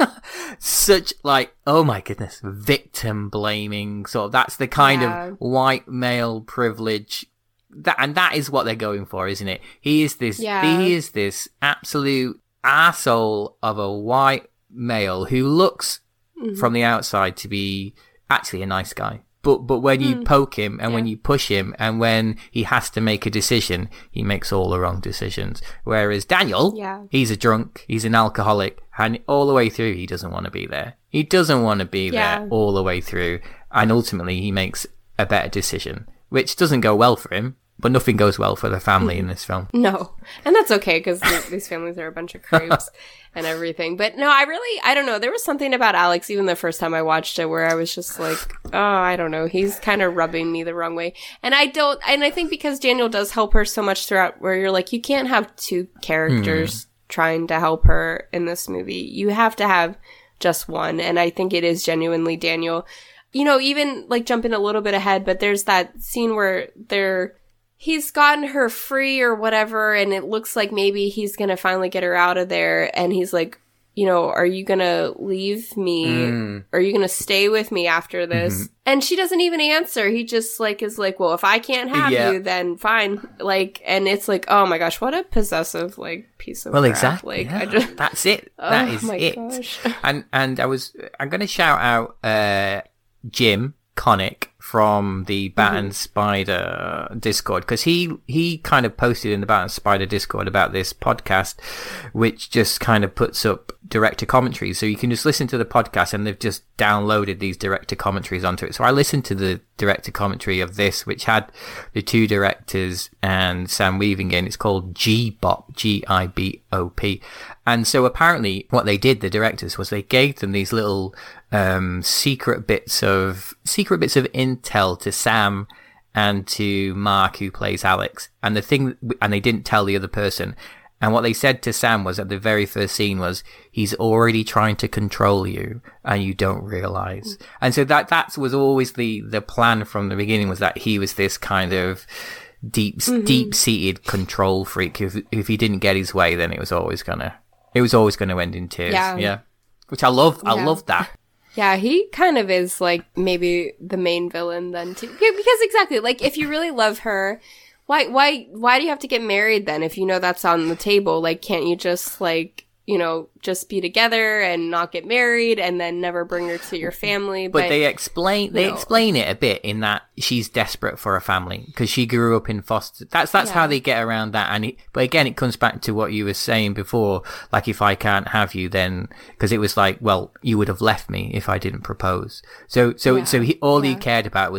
such like, oh my goodness, victim blaming. So that's the kind Yeah. of white male privilege. That, and that is what they're going for, isn't it? He is this, Yeah. he is this absolute arsehole of a white male who looks Mhm. from the outside to be actually a nice guy. But but when you Mm. poke him and when Yeah. you push him and when he has to make a decision, he makes all the wrong decisions. Whereas Daniel, Yeah. he's a drunk, he's an alcoholic, and all the way through he doesn't want to be there. He doesn't want to be Yeah. there all the way through. And ultimately he makes a better decision, which doesn't go well for him. But nothing goes well for the family in this film. No. And that's okay, because these families are a bunch of creeps and everything. But no, I really, I don't know. There was something about Alex, even the first time I watched it, where I was just like, oh, I don't know. He's kind of rubbing me the wrong way. And I don't, and I think because Daniel does help her so much throughout, where you're like, you can't have two characters trying to help her in this movie. You have to have just one. And I think it is genuinely Daniel. You know, even like jumping a little bit ahead, but there's that scene where they're, he's gotten her free or whatever, and it looks like maybe he's gonna finally get her out of there, and he's like, you know, are you gonna leave me? Mm. Are you gonna stay with me after this? Mm-hmm. And she doesn't even answer. He just like is like, well, if I can't have Yeah. you, then fine. Like, and it's like, oh my gosh, what a possessive like piece of Well, crap. exactly. Like, yeah. I just, That's it. That oh is my it. gosh. And and I was I'm going to shout out uh, Jim Connick from the Bat and Spider Discord, because he he kind of posted in the Bat and Spider Discord about this podcast, which just kind of puts up director commentaries, so you can just listen to the podcast, and they've just downloaded these director commentaries onto it. So I listened to the director commentary of this, which had the two directors and Sam Weaving in. It's called G-Bop, G I B O P. And so apparently what they did, the directors, was they gave them these little um, secret bits of secret bits of intel to Sam and to Mark, who plays Alex. And the thing, and they didn't tell the other person. And what they said to Sam was, at the very first scene, was, he's already trying to control you and you don't realize. And so that that was always the the plan from the beginning, was that he was this kind of deep Mm-hmm. deep seated control freak. If if he didn't get his way, then it was always gonna it was always gonna end in tears. Yeah. Yeah. Which I love. I Yeah. love that. Yeah, he kind of is like maybe the main villain then too. Yeah, because exactly, like if you really love her, why why why do you have to get married then if you know that's on the table? Like, can't you just like, you know, just be together and not get married and then never bring her to your family? But, But, they explain they no. explain it a bit in that she's desperate for a family because she grew up in foster. That's that's Yeah. how they get around that. And it, but again, it comes back to what you were saying before. Like, if I can't have you, then because it was like, well, you would have left me if I didn't propose. So so Yeah. so he, all he Yeah. cared about was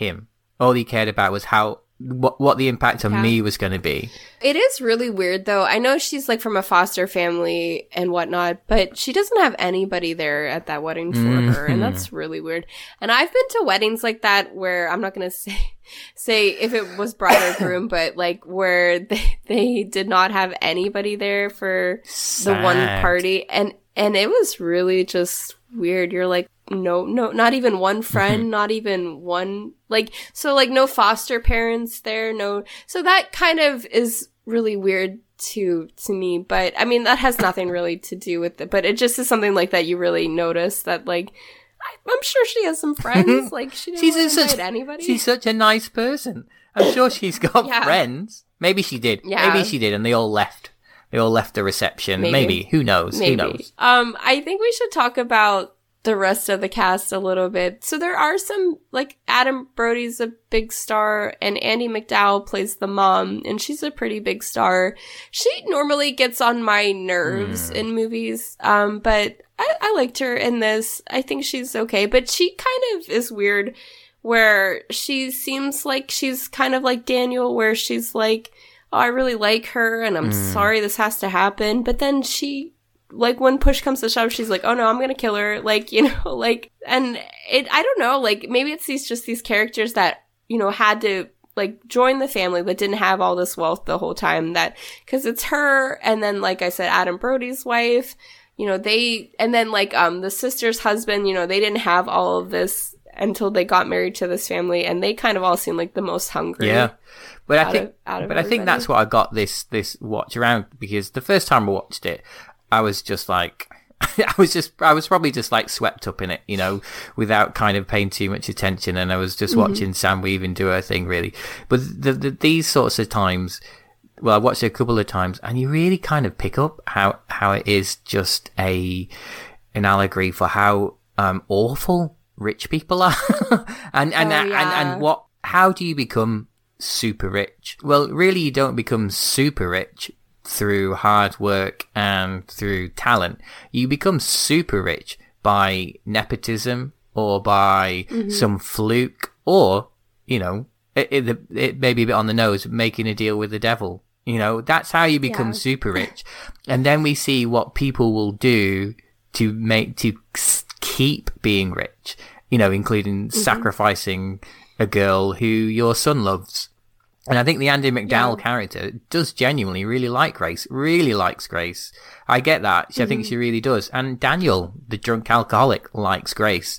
him. All he cared about was how what what the impact on Yeah. me was going to be. It is really weird, though. I know she's like from a foster family and whatnot, but she doesn't have anybody there at that wedding for Mm-hmm. her, and that's really weird. And I've been to weddings like that where I'm not going to say say if it was bride or groom, but like where they, they did not have anybody there for the one Sad. party, and and it was really just weird. You're like, no, no, not even one friend, not even one, like, so like no foster parents there, no. So that kind of is really weird to, to me. But I mean, that has nothing really to do with it, but it just is something like that you really notice that, like, I, I'm sure she has some friends. Like, she didn't She's really a such invite anybody. she's such a nice person. I'm sure she's got Yeah. friends. Maybe she did. Yeah. Maybe she did, and they all left. They all left the reception. Maybe. Maybe. Who knows? Maybe. Who knows? Um, I think we should talk about the rest of the cast a little bit. So there are some, like, Adam Brody's a big star, and Andie MacDowell plays the mom, and she's a pretty big star. She normally gets on my nerves Mm. in movies, um, but I, I liked her in this. I think she's okay, but she kind of is weird, where she seems like she's kind of like Daniel, where she's like, oh, I really like her, and I'm Mm. sorry this has to happen, but then she, like, when push comes to shove, she's like, oh no, I'm gonna kill her, like, you know, like, and it, I don't know, like, maybe it's these, just these characters that, you know, had to, like, join the family but didn't have all this wealth the whole time, that, because it's her, and then, like I said, Adam Brody's wife, you know, they, and then, like, um, the sister's husband, you know, they didn't have all of this until they got married to this family, and they kind of all seem like the most hungry. Yeah. But I out think of- out of but I think everybody. that's what I got this this watch around, because the first time I watched it, I was just like I was just I was probably just like swept up in it, you know, without kind of paying too much attention, and I was just Mm-hmm. watching Sam Weaving do her thing, really. But the, the, these sorts of times, well, I watched it a couple of times, and you really kind of pick up how how it is just a an allegory for how um awful rich people are, and and, Oh, and yeah. and what how do you become super rich? Well, really, you don't become super rich through hard work and through talent. You become super rich by nepotism, or by Mm-hmm. some fluke, or, you know, it, it, it may be a bit on the nose, making a deal with the devil. You know, that's how you become Yeah. super rich. And then we see what people will do to make, to s- keep being rich, you know, including Mm-hmm. sacrificing a girl who your son loves. And I think the Andie MacDowell Yeah. character does genuinely really like Grace, really likes Grace. I get that. She, I think she really does. And Daniel, the drunk alcoholic, likes Grace.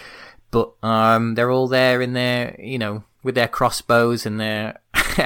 But um, they're all there in their, you know, with their crossbows and their...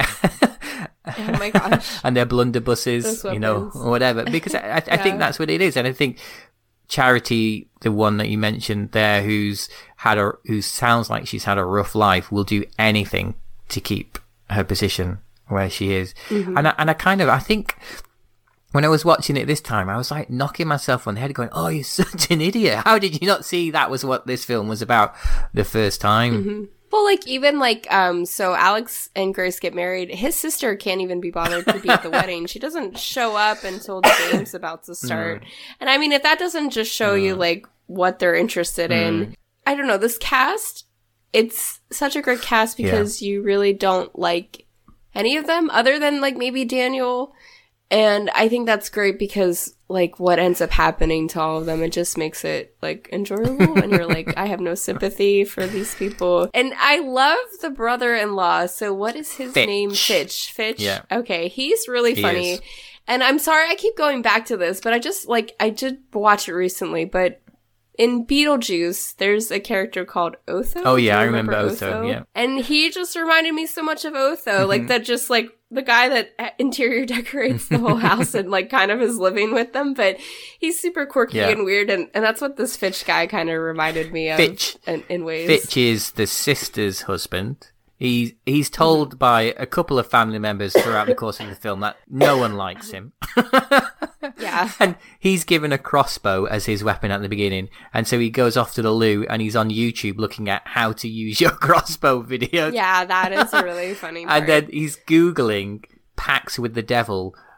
Oh my gosh. and their blunderbusses, Those you know, weapons. or whatever. Because I, I, I think Yeah. that's what it is. And I think Charity, the one that you mentioned there, who's had a, who sounds like she's had a rough life, will do anything to keep her position where she is. Mm-hmm. And I, and I kind of, I think when I was watching it this time, I was like knocking myself on the head going, oh, you're such an idiot. How did you not see that was what this film was about the first time? Mm-hmm. Well, like, even, like, um, so Alex and Grace get married. His sister can't even be bothered to be at the wedding. She doesn't show up until the game's about to start. And, I mean, if that doesn't just show you, like, what they're interested in, I don't know, this cast, it's such a great cast because you really don't like any of them other than, like, maybe Daniel. And I think that's great because, like, what ends up happening to all of them, it just makes it, like, enjoyable. And you're like, I have no sympathy for these people. And I love the brother-in-law. So what is his Fitch. name? Fitch. Fitch? Yeah. Okay. He's really He funny. is. And I'm sorry I keep going back to this, but I just, like, I did watch it recently, but in Beetlejuice, there's a character called Otho. Oh, Do yeah, you I remember Otho, yeah. And he just reminded me so much of Otho, like that just like the guy that interior decorates the whole house and like kind of is living with them, but he's super quirky Yeah. and weird, and, and that's what this Fitch guy kind of reminded me of Fitch. in, in ways. Fitch is the sister's husband. He's he's told by a couple of family members throughout the course of the film that no one likes him. Yeah. And he's given a crossbow as his weapon at the beginning. And so he goes off to the loo and he's on YouTube looking at how to use your crossbow videos. Yeah, that is a really funny part. And then he's Googling pacts with the devil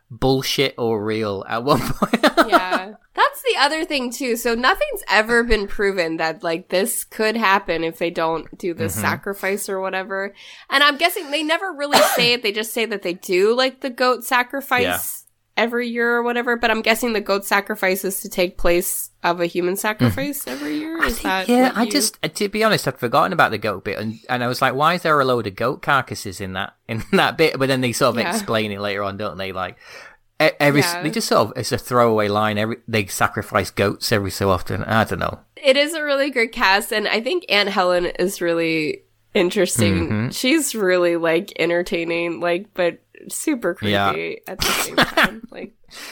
bullshit or real at one point. Yeah. That's the other thing too. So nothing's ever been proven that like this could happen if they don't do this mm-hmm. sacrifice or whatever. And I'm guessing they never really say it. They just say that they do like the goat sacrifice yeah. every year or whatever. But I'm guessing the goat sacrifice is to take place of a human sacrifice mm. every year. Is think, that yeah? you... I just, to be honest, I'd forgotten about the goat bit, and, and I was like, why is there a load of goat carcasses in that in that bit? But then they sort of yeah. explain it later on, don't they? Like. Every yeah. they just sort of it's a throwaway line. Every they sacrifice goats every so often. I don't know. It is a really great cast, and I think Aunt Helen is really interesting. Mm-hmm. She's really like entertaining, like but super creepy yeah. at the same time. like,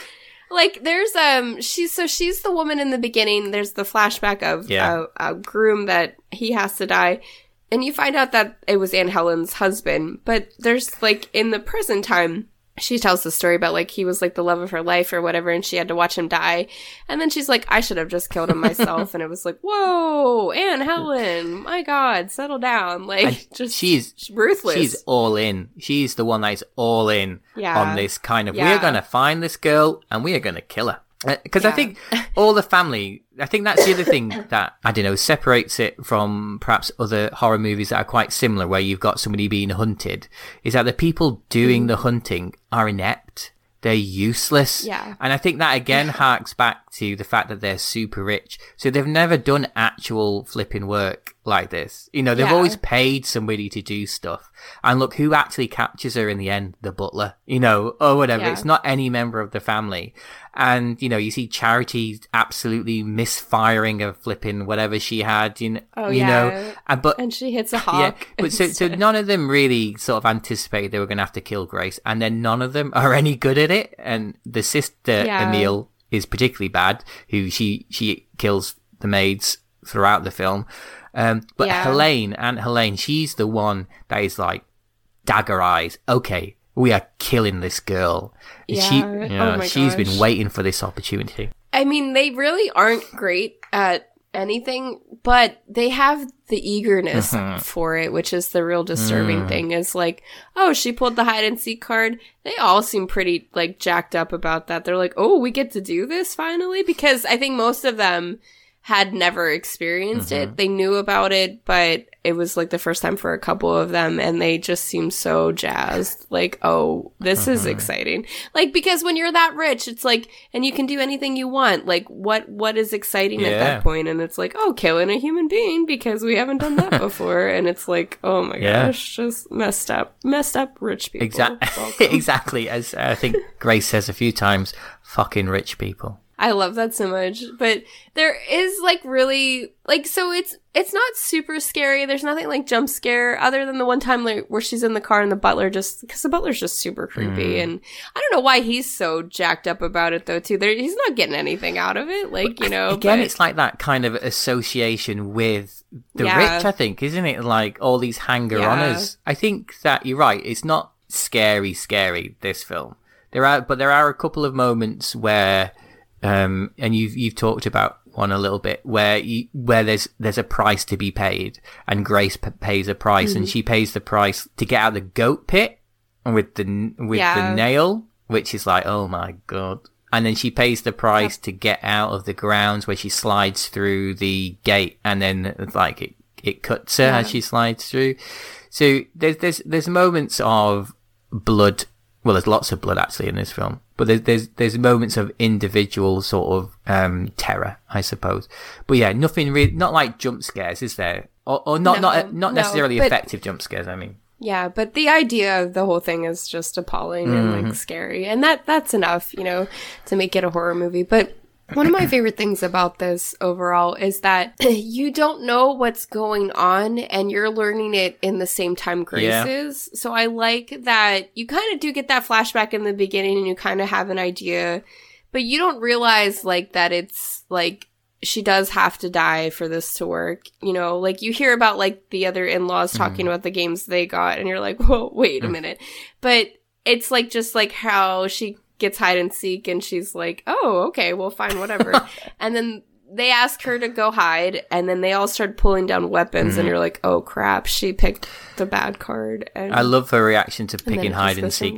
like there's um she's so she's the woman in the beginning. There's the flashback of yeah. a, a groom that he has to die. And you find out that it was Aunt Helen's husband, but there's like in the present time. She tells the story about, like, he was, like, the love of her life or whatever, and she had to watch him die. And then she's like, I should have just killed him myself. And it was like, whoa, Aunt Helen, my God, settle down. Like, and just she's ruthless. She's all in. She's the one that is all in yeah. on this kind of, yeah. we're going to find this girl, and we are going to kill her. Because uh, yeah. I think all the family, I think that's the other thing that, I don't know, separates it from perhaps other horror movies that are quite similar, where you've got somebody being hunted, is that the people doing mm. the hunting are inept. They're useless. Yeah. And I think that again harks back to the fact that they're super rich. So they've never done actual flipping work like this. You know, they've yeah. always paid somebody to do stuff. And look, who actually captures her in the end? The butler, you know, or whatever. Yeah. It's not any member of the family. And, you know, you see Charity absolutely misfiring a flipping whatever she had, you know. Oh, you yeah. know and, but, and she hits a hawk. Yeah, but so, so none of them really sort of anticipated they were going to have to kill Grace. And then none of them are any good at it. And the sister, yeah. Emile, is particularly bad, who she, she kills the maids throughout the film. Um, but yeah. Helene, Aunt Helene, she's the one that is like, dagger eyes. Okay, we are killing this girl. Yeah. She, you know, oh my she's gosh. been waiting for this opportunity. I mean, they really aren't great at anything, but they have the eagerness Mhm. for it, which is the real disturbing Mm. thing. Is like, oh, she pulled the hide and seek card. They all seem pretty like jacked up about that. They're like, oh, we get to do this finally, because I think most of them had never experienced Mhm. it. They knew about it, but it was like the first time for a couple of them, and they just seemed so jazzed. Like, oh, this is Mhm. exciting. Like, because when you're that rich, it's like, and you can do anything you want. Like, what what is exciting at Yeah. that point? And it's like, oh, killing a human being because we haven't done that before. And it's like, oh my Yeah. gosh, just messed up, messed up rich people. Exactly. Welcome. exactly. As I think Grace says a few times, fucking rich people. I love that so much. But there is like really like so it's it's not super scary. There's nothing like jump scare other than the one time like where she's in the car and the butler just because the butler's just super creepy Mm. and I don't know why he's so jacked up about it though too. There he's not getting anything out of it. Like, you know, Again, but, it's like that kind of association with the Yeah. rich, I think, isn't it? Like all these hanger-oners. I think that you're right. It's not scary, scary, this film. There are, but there are a couple of moments where, um, and you've, you've talked about one a little bit where you, where there's, there's a price to be paid and Grace p- pays a price Mm-hmm. and she pays the price to get out of the goat pit with the, with Yeah. the nail, which is like, oh my God. And then she pays the price to get out of the grounds where she slides through the gate and then it's like it, it cuts her Yeah. as she slides through. So there's, there's, there's moments of blood. Well, there's lots of blood actually in this film, but there's, there's, there's moments of individual sort of, um, terror, I suppose. But yeah, nothing really, not like jump scares, is there? Or, or not, No, not, not no, necessarily but- effective jump scares, I mean. Yeah, but the idea of the whole thing is just appalling and Mm-hmm. like scary. And that that's enough, you know, to make it a horror movie. But one of my favorite things about this overall is that you don't know what's going on and you're learning it in the same time Grace Yeah. is. So I like that you kind of do get that flashback in the beginning and you kind of have an idea, but you don't realize like that it's like she does have to die for this to work. You know, like you hear about like the other in-laws talking about the games they got and you're like, whoa, wait a minute. But it's like just like how she gets hide and seek and she's like, oh, okay, well, fine, whatever. And then they ask her to go hide and then they all start pulling down weapons and you're like, oh crap, she picked the bad card. And I love her reaction to then picking it hide just and goes in seek. there.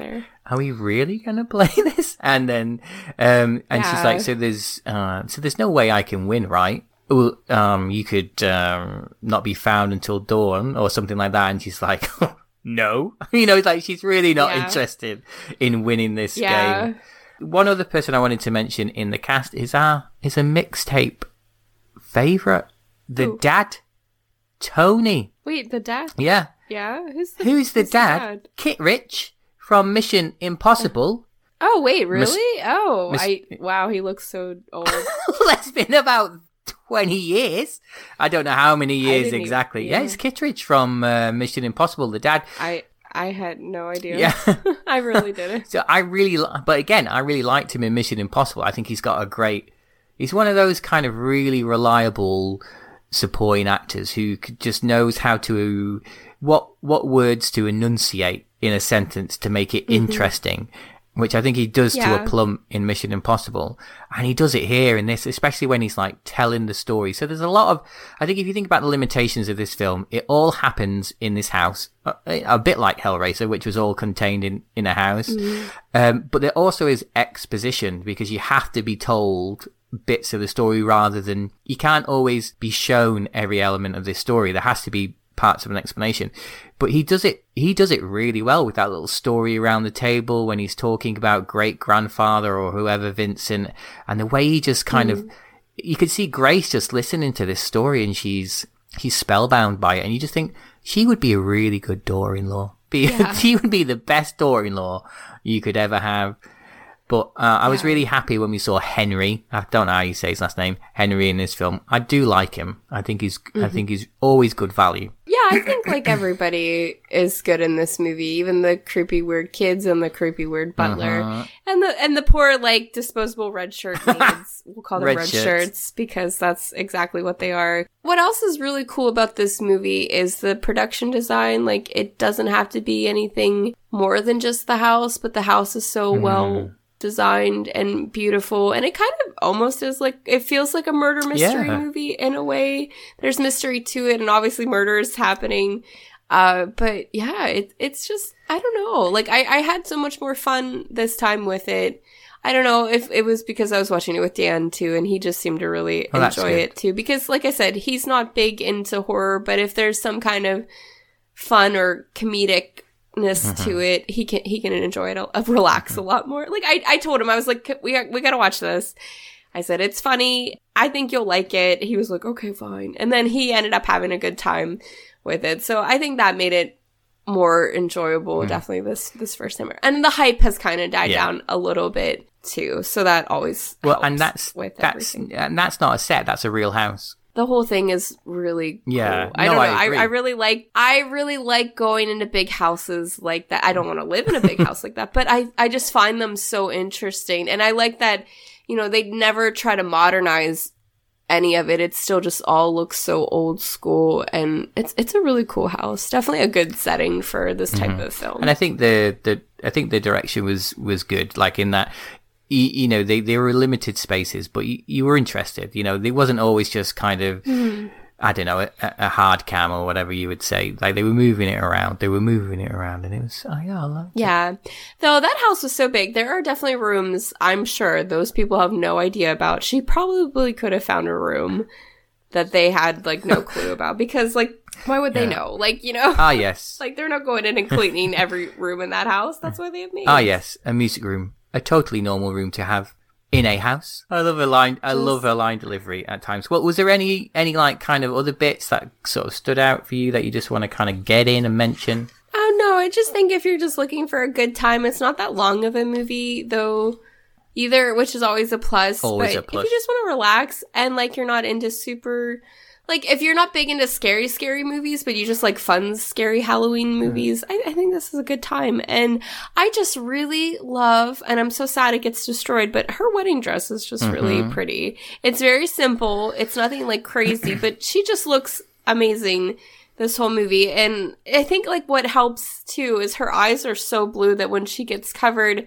are we really going to play this? And then, um, and Yeah. she's like, so there's, uh, so there's no way I can win, right? Well, um, you could, um, not be found until dawn or something like that. And she's like, no, you know, it's like, she's really not Yeah. interested in winning this Yeah. game. One other person I wanted to mention in the cast is our, is a mixtape favorite, the Who? dad, Tony. Wait, the dad? Yeah. Yeah, who's the, Who's the who's dad? Kit Rich from Mission Impossible. Oh wait, Miss- really? oh, Miss- I wow, he looks so old. Well, it's been about twenty years. I don't know how many years didn't even- exactly. yeah. Yeah, it's Kit Rich from uh, Mission Impossible, the dad. I I had no idea. Yeah. I really didn't. So I really, li- but again, I really liked him in Mission Impossible. I think he's got a great. He's one of those kind of really reliable supporting actors who could- just knows how to what what words to enunciate in a sentence to make it interesting, which I think he does to Yeah. a plumb in Mission Impossible, and he does it here in this, especially when he's like telling the story. So there's a lot of, I think if you think about the limitations of this film, it all happens in this house, a, a bit like Hellraiser, which was all contained in in a house. Um, but there also is exposition because you have to be told bits of the story rather than, you can't always be shown every element of this story. There has to be parts of an explanation, but he does it he does it really well with that little story around the table when he's talking about great grandfather or whoever, Vincent, and the way he just kind of, you could see Grace just listening to this story and she's she's spellbound by it, and you just think she would be a really good daughter-in-law. Be Yeah. she would be the best daughter-in-law you could ever have. But uh, I was Yeah. really happy when we saw Henry. I don't know how you say his last name, Henry, in this film. I do like him. I think he's I think he's always good value. Yeah, I think like everybody is good in this movie, even the creepy weird kids and the creepy weird butler, Uh-huh. and the and the poor like disposable red shirt kids. We'll call them Red red, shirts. shirts because that's exactly what they are. What else is really cool about this movie is the production design. Like, it doesn't have to be anything more than just the house, but the house is so well designed and beautiful, and it kind of almost is like, it feels like a murder mystery Yeah. movie in a way. There's mystery to it, and obviously murder is happening, uh but yeah, it, it's just, I don't know, like I, I had so much more fun this time with it. I don't know if it was because I was watching it with Dan too, and he just seemed to really Oh, that's enjoy good. it too, because like I said, he's not big into horror, but if there's some kind of fun or comedic to it, he can he can enjoy it, a, relax a lot more. Like I, I told him, I was like, we we gotta watch this. I said, it's funny, I think you'll like it. He was like, okay, fine. And then he ended up having a good time with it. So I think that made it more enjoyable, definitely this this first time. And the hype has kind of died Yeah. down a little bit too. So that always Well, helps and that's with that's everything. and that's not a set. That's a real house. The whole thing is really cool. Yeah. I No, don't know. I I, agree. I really like I really like going into big houses like that. I don't want to live in a big house like that, but I, I just find them so interesting. And I like that, you know, they never try to modernize any of it. It still just all looks so old school, and it's it's a really cool house. Definitely a good setting for this type of film. And I think the the I think the direction was was good. Like in that, you, you know, they they were limited spaces, but you, you were interested. You know, it wasn't always just kind of I don't know a, a hard cam or whatever you would say. Like they were moving it around. They were moving it around, and it was oh yeah, I like it. Yeah. Though that house was so big, there are definitely rooms I'm sure those people have no idea about. She probably could have found a room that they had, like, no clue about. Because, like, why would they Yeah. know? Like, you know? Ah yes, Like, they're not going in and cleaning every room in that house. That's why they have maids. ah yes, a music room, a totally normal room to have in a house. I love her line. I Just- love her line delivery at times. Well, was there any any like kind of other bits that sort of stood out for you that you just want to kind of get in and mention? Oh, no. I just think if you're just looking for a good time, it's not that long of a movie, though, either, which is always a plus. Always but a plus. if you just want to relax and, like, you're not into super... Like, if you're not big into scary, scary movies, but you just like fun, scary Halloween movies, I, I think this is a good time. And I just really love, and I'm so sad it gets destroyed, but her wedding dress is just really Mm-hmm. pretty. It's very simple. It's nothing like crazy, but she just looks amazing this whole movie. And I think like what helps too is her eyes are so blue that when she gets covered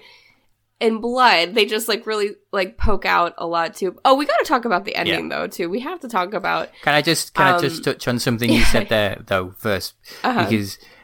in blood, they just like really like poke out a lot too. Oh, we got to talk about the ending though too. We have to talk about Can I just can I Um, just touch on something you said there though first? Uh-huh. Because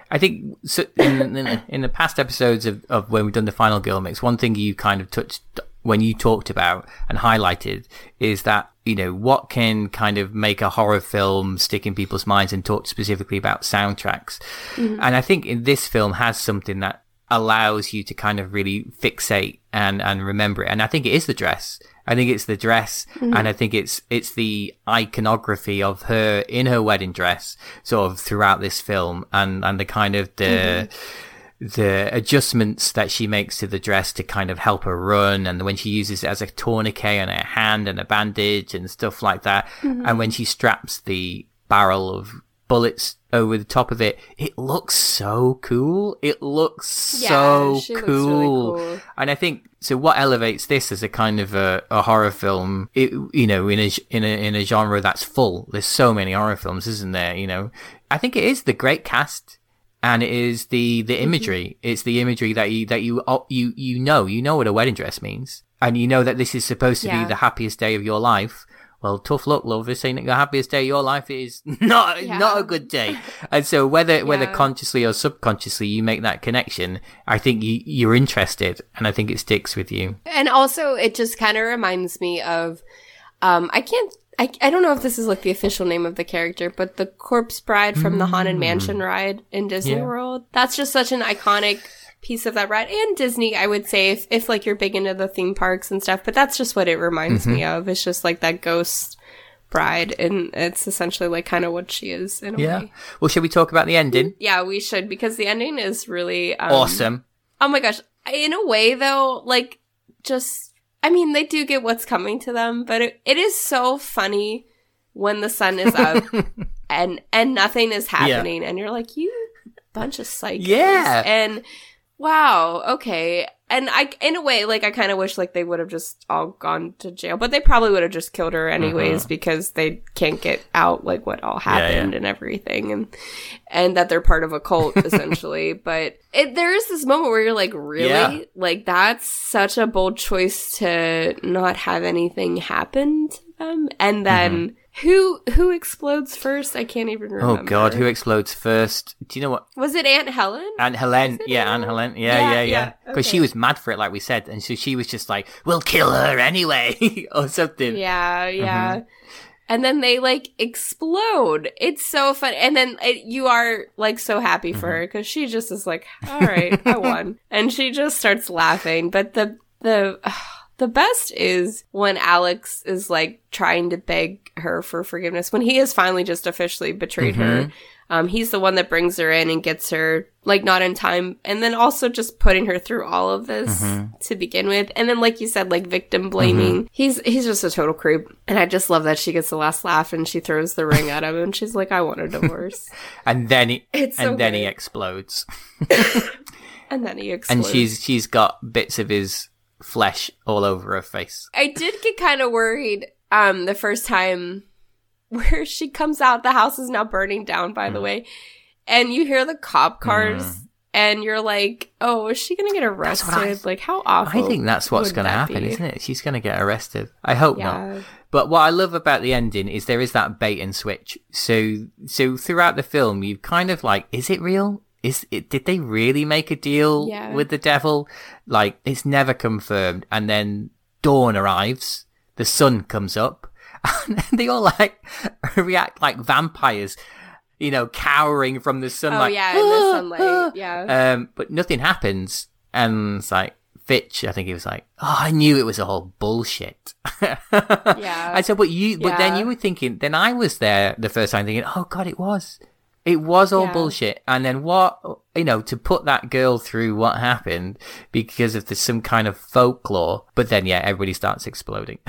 I think so in, in, in the past episodes of, of when we've done the final girl mix, one thing you kind of touched when you talked about and highlighted is that, you know, what can kind of make a horror film stick in people's minds, and talked specifically about soundtracks. Mm-hmm. And I think in this film has something that allows you to kind of really fixate and, and remember it. And I think it is the dress. I think it's the dress, mm-hmm. and I think it's it's the iconography of her in her wedding dress, sort of throughout this film, and, and the kind of the mm-hmm. the adjustments that she makes to the dress to kind of help her run, and when she uses it as a tourniquet on her hand and a bandage and stuff like that, mm-hmm. and when she straps the barrel of bullets over the top of it, it looks so cool. It looks yeah, so she cool. Looks really cool. And I think so. What elevates this as a kind of a, a horror film, it, you know, in a in a in a genre that's full. There's so many horror films, isn't there? You know, I think it is the great cast, and it is the the imagery. Mm-hmm. It's the imagery that you that you you you know you know what a wedding dress means, and you know that this is supposed to yeah. be the happiest day of your life. Well, tough luck, love. This ain't the happiest day of your life. It is not yeah. not a good day. And so whether yeah. whether consciously or subconsciously you make that connection, I think you, you're interested, and I think it sticks with you. And also, it just kind of reminds me of, um, I can't, I, I don't know if this is like the official name of the character, but the corpse bride from mm. the Haunted Mansion ride in Disney yeah. World. That's just such an iconic piece of that ride. And Disney, I would say, if, if like you're big into the theme parks and stuff, but that's just what it reminds mm-hmm. me of. It's just like that ghost bride, and it's essentially like kind of what she is in a yeah. way. Well, should we talk about the ending? Yeah, we should, because the ending is really um, awesome. Oh my gosh. In a way though, like just, I mean, they do get what's coming to them, but it, it is so funny when the sun is up and and nothing is happening, yeah. and you're like, you bunch of psychos. Yeah. And wow, okay. And I, in a way, like, I kind of wish, like, they would have just all gone to jail. But they probably would have just killed her anyways, uh-huh. because they can't get out, like, what all happened yeah, yeah. and everything. And and that they're part of a cult, essentially. But it, there is this moment where you're like, really? Yeah. Like, that's such a bold choice to not have anything happen to them? And then... Mm-hmm. Who who explodes first? I can't even remember. Oh God, who explodes first? Do you know what? Was it Aunt Helen? Aunt Helen, yeah, Aunt Helen, yeah, yeah, yeah. Because yeah. okay. she was mad for it, like we said, and so she was just like, "We'll kill her anyway," or something. Yeah, yeah. Mm-hmm. And then they like explode. It's so fun, and then it, you are like so happy for mm-hmm. her because she just is like, "All right, I won," and she just starts laughing. But the the. Uh, The best is when Alex is, like, trying to beg her for forgiveness. When he has finally just officially betrayed mm-hmm. her. Um, he's the one that brings her in and gets her, like, not in time. And then also just putting her through all of this mm-hmm. to begin with. And then, like you said, like, victim blaming. Mm-hmm. He's he's just a total creep. And I just love that she gets the last laugh and she throws the ring at him. And she's like, I want a divorce. and then he, it's so and then good. he explodes. and then he explodes. And she's she's got bits of his... flesh all over her face. I did get kind of worried um the first time where she comes out. The house is now burning down, by mm. the way, and you hear the cop cars mm. and you're like, oh, is she gonna get arrested? I, like, how awful. I think that's what's gonna happen, be? Isn't it? She's gonna get arrested. I hope yeah. not. But what I love about the ending is there is that bait and switch. So so throughout the film you kind of like, is it real? Is it, did they really make a deal yeah. with the devil? Like, it's never confirmed. And then dawn arrives, the sun comes up, and they all like react like vampires, you know, cowering from the sunlight. Oh yeah, in the sunlight, yeah. Um, but nothing happens, and it's like Fitch, I think he was like, "Oh, I knew it was all bullshit." yeah. I said, "But you, but yeah. then you were thinking." Then I was there the first time, thinking, "Oh God, it was." It was all yeah. bullshit. And then what, you know, to put that girl through what happened because of the, some kind of folklore. But then, yeah, everybody starts exploding.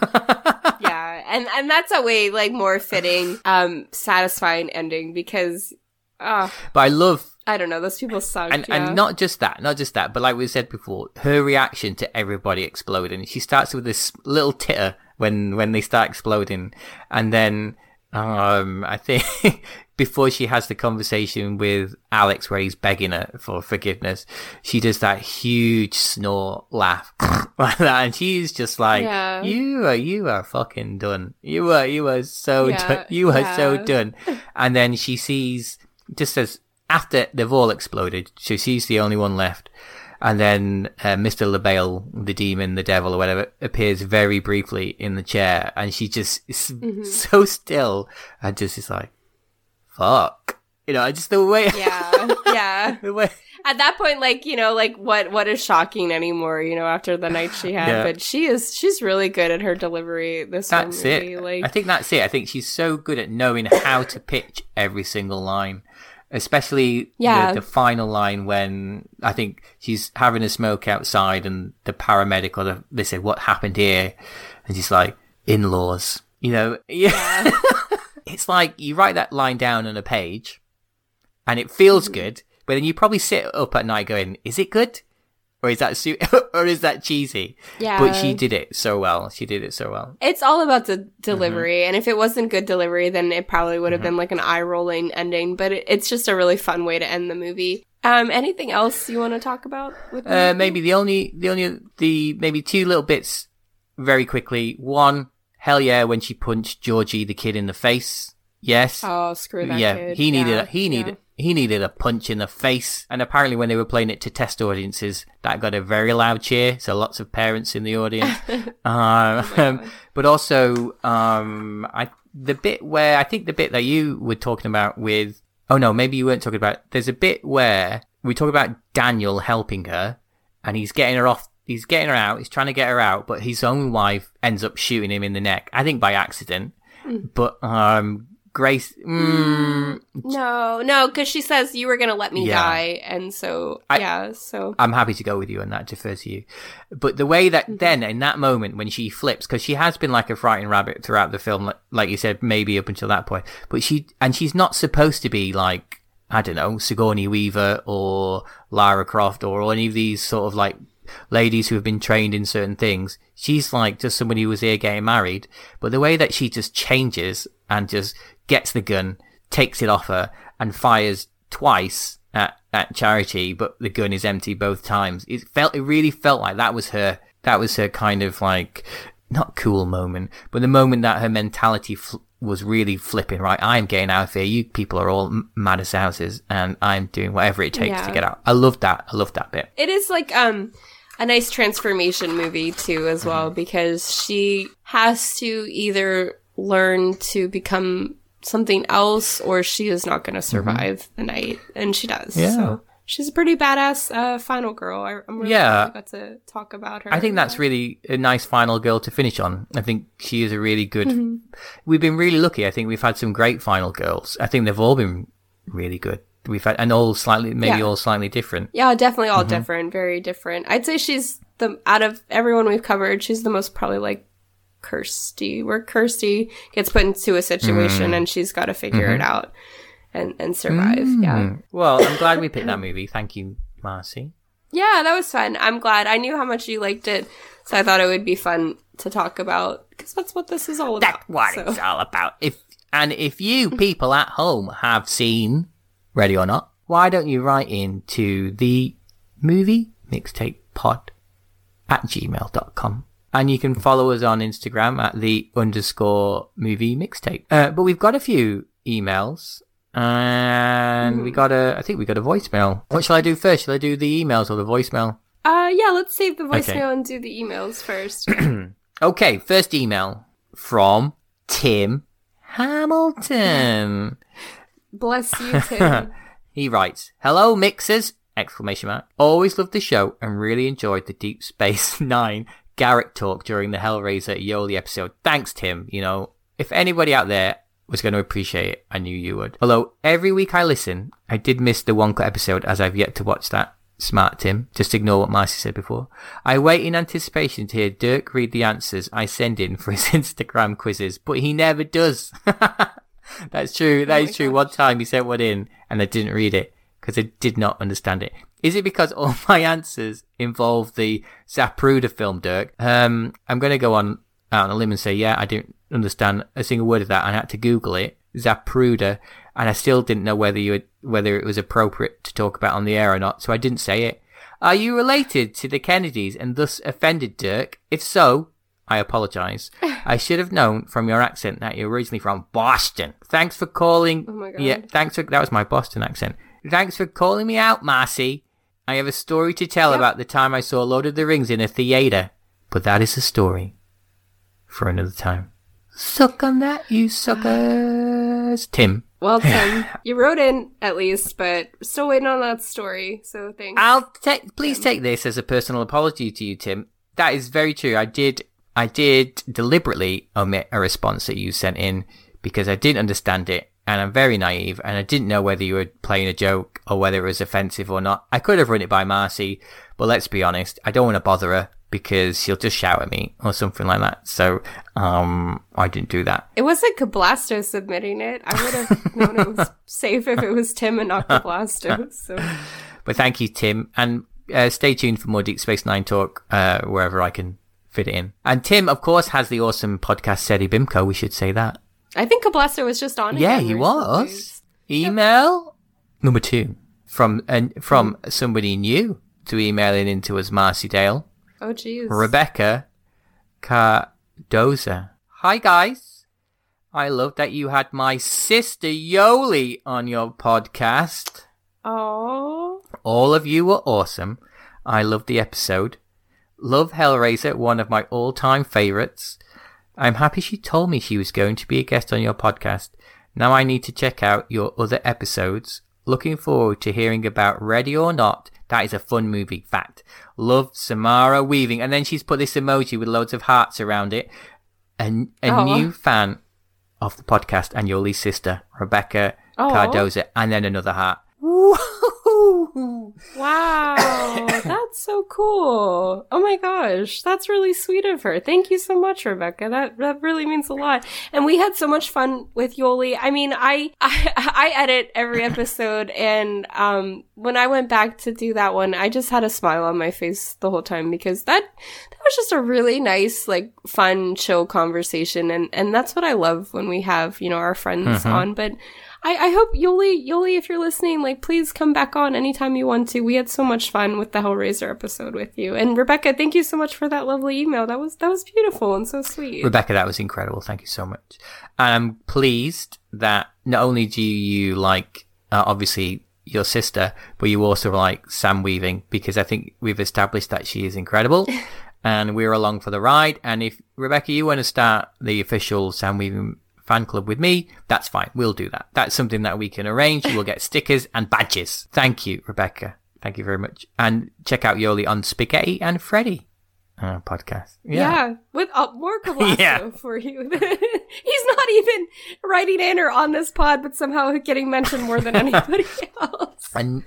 yeah. And, and that's a way, like, more fitting, um, satisfying ending because, uh, but I love, I don't know, those people suck. And, yeah. and not just that, not just that, but like we said before, her reaction to everybody exploding. She starts with this little titter when, when they start exploding. And then, um, I think before she has the conversation with Alex where he's begging her for forgiveness, she does that huge snort laugh like that, and she's just like, yeah. "You are, you are fucking done. You are, you are so yeah, done. You are yeah. so done." And then she sees, just as after they've all exploded, so she's the only one left. And then uh, Mister LaBelle, the demon, the devil, or whatever, appears very briefly in the chair, and she just is mm-hmm. so still, and just is like, "Fuck," you know, just the way. Yeah, yeah. the way. At that point, like, you know, like what what is shocking anymore? You know, after the night she had, yeah. but she is she's really good at her delivery. This that's movie. it. Like, I think that's it. I think she's so good at knowing how to pitch every single line. Especially yeah. the, the final line when I think she's having a smoke outside and the paramedic or the, they say, "What happened here?" And she's like, "In-laws." You know, yeah. It's like you write that line down on a page and it feels mm-hmm. good, but then you probably sit up at night going, "Is it good? Or is that su- or is that cheesy?" Yeah. But she did it so well. She did it so well. It's all about the delivery. Mm-hmm. And if it wasn't good delivery, then it probably would have mm-hmm. been like an eye-rolling ending. But it, it's just a really fun way to end the movie. Um, anything else you want to talk about? With the uh, movie? maybe the only, the only, the maybe two little bits very quickly. One, hell yeah, when she punched Georgie, the kid, in the face. Yes. Oh, screw that yeah, kid. he needed, yeah. a, he needed, yeah. He needed a punch in the face. And apparently when they were playing it to test audiences, that got a very loud cheer. So lots of parents in the audience. um, oh but also, um, I the bit where, I think the bit that you were talking about with, oh no, maybe you weren't talking about, there's a bit where we talk about Daniel helping her and he's getting her off, he's getting her out, he's trying to get her out, but his own wife ends up shooting him in the neck. I think by accident. Mm. But, um... Grace, mm, no, no, because she says you were going to let me yeah. die, and so, I, yeah, so. I'm happy to go with you on that, defer to you. But the way that mm-hmm. then, in that moment, when she flips, because she has been like a frightened rabbit throughout the film, like, like you said, maybe up until that point, but she, and she's not supposed to be like, I don't know, Sigourney Weaver or Lara Croft or any of these sort of like ladies who have been trained in certain things. She's like just somebody who was here getting married, but the way that she just changes and just gets the gun, takes it off her, and fires twice at, at Charity, but the gun is empty both times. It felt, it really felt like that was her, that was her kind of like, not cool moment, but the moment that her mentality fl- was really flipping, right? I'm getting out of here. You people are all m- mad as houses, and I'm doing whatever it takes yeah. to get out. I loved that. I loved that bit. It is like, um, a nice transformation movie too, as well, mm-hmm. because she has to either learn to become something else, or she is not going to survive mm-hmm. the night, and she does. Yeah. So she's a pretty badass uh, final girl. I, I'm really yeah. glad I got to talk about her. I think that's really a nice final girl to finish on. I think she is a really good. Mm-hmm. We've been really lucky. I think we've had some great final girls. I think they've all been really good. We've had, and all slightly, maybe yeah. all slightly different. Yeah, definitely all mm-hmm. different, very different. I'd say she's the, out of everyone we've covered, she's the most probably like Kirsty, where Kirsty gets put into a situation mm. and she's got to figure mm-hmm. it out and, and survive. Mm. Yeah. Well, I'm glad we picked that movie. Thank you, Marcy. Yeah, that was fun. I'm glad. I knew how much you liked it, so I thought it would be fun to talk about, because that's what this is all about. That's what so. it's all about. If And if you people at home have seen Ready or Not, why don't you write in to the movie mixtape pod at gmail dot com. And you can follow us on Instagram at the underscore movie mixtape. Uh, but we've got a few emails, and mm. we got a, I think we got a voicemail. What shall I do first? Shall I do the emails or the voicemail? Uh, yeah, let's save the voicemail okay. and do the emails first. Okay, first email from Tim Hamilton. Bless you, Tim. He writes, "Hello, mixers!" Exclamation mark. Always loved the show and really enjoyed the Deep Space Nine Garrick talk during the Hellraiser Yoli episode. Thanks, Tim. You know, if anybody out there was going to appreciate it, I knew you would. Although every week I listen, I did miss the Wonka episode as I've yet to watch that. Smart, Tim. Just ignore what Marcy said before. I wait in anticipation to hear Dirk read the answers I send in for his Instagram quizzes, but he never does. That's true. That oh is true. Gosh. One time he sent one in and I didn't read it because I did not understand it. Is it because all my answers involve the Zapruder film, Dirk? Um, I'm going to go on out on a limb and say, yeah, I didn't understand a single word of that. I had to Google it, Zapruder, and I still didn't know whether you had, whether it was appropriate to talk about on the air or not, so I didn't say it. Are you related to the Kennedys and thus offended, Dirk? If so, I apologize. I should have known from your accent that you're originally from Boston. Thanks for calling. Oh my God. Yeah, thanks for, that was my Boston accent. Thanks for calling me out, Marcy. I have a story to tell yep. about the time I saw Lord of the Rings in a theater. But that is a story for another time. Suck on that, you suckers. Tim. Well, Tim, you wrote in at least, but still waiting on that story. So thanks. I'll take. Please take this as a personal apology to you, Tim. That is very true. I did. I did deliberately omit a response that you sent in because I didn't understand it, and I'm very naive, and I didn't know whether you were playing a joke or whether it was offensive or not. I could have run it by Marcy, but let's be honest, I don't want to bother her because she'll just shout at me or something like that. So um, I didn't do that. It wasn't Cablasto submitting it. I would have known it was safe if it was Tim and not Cablasto. So. But thank you, Tim, and uh, stay tuned for more Deep Space Nine talk uh, wherever I can fit it in. And Tim, of course, has the awesome podcast Sedi Bimco. We should say that. I think Cablasto was just on. Yeah, he was. Email yep. number two from uh, from mm. somebody new to emailing into us, Marcy Dale. Oh, jeez. Rebecca Cardoza. Hi, guys. I love that you had my sister Yoli on your podcast. Oh. All of you were awesome. I loved the episode. Love Hellraiser, one of my all-time favorites. I'm happy she told me she was going to be a guest on your podcast. Now I need to check out your other episodes. Looking forward to hearing about Ready or Not. That is a fun movie. Fact. Love Samara Weaving. And then she's put this emoji with loads of hearts around it. And a oh. new fan of the podcast and Yoli's sister, Rebecca oh. Cardoza. And then another heart. Wow, that's so cool. Oh my gosh, that's really sweet of her. Thank you so much, Rebecca. That that really means a lot. And we had so much fun with Yoli. I mean, I I, I edit every episode, and um, when I went back to do that one, I just had a smile on my face the whole time because that that was just a really nice, like, fun, chill conversation, and and that's what I love when we have, you know, our friends mm-hmm. on. But I, I hope, Yoli, Yoli, if you're listening, like, please come back on anytime you want to. We had so much fun with the Hellraiser episode with you. And Rebecca, thank you so much for that lovely email. That was that was beautiful and so sweet. Rebecca, that was incredible. Thank you so much. And I'm pleased that not only do you like, uh, obviously, your sister, but you also like Sam Weaving, because I think we've established that she is incredible. And we're along for the ride. And if, Rebecca, you want to start the official Sam Weaving fan club with me, that's fine. We'll do that. That's something that we can arrange. We'll get stickers and badges. Thank you, Rebecca. Thank you very much. And check out Yoli on Spaghetti and Freddy uh, podcast. Yeah, yeah with uh, more Cablasso yeah. for you. He's not even writing in or on this pod, but somehow getting mentioned more than anybody else. And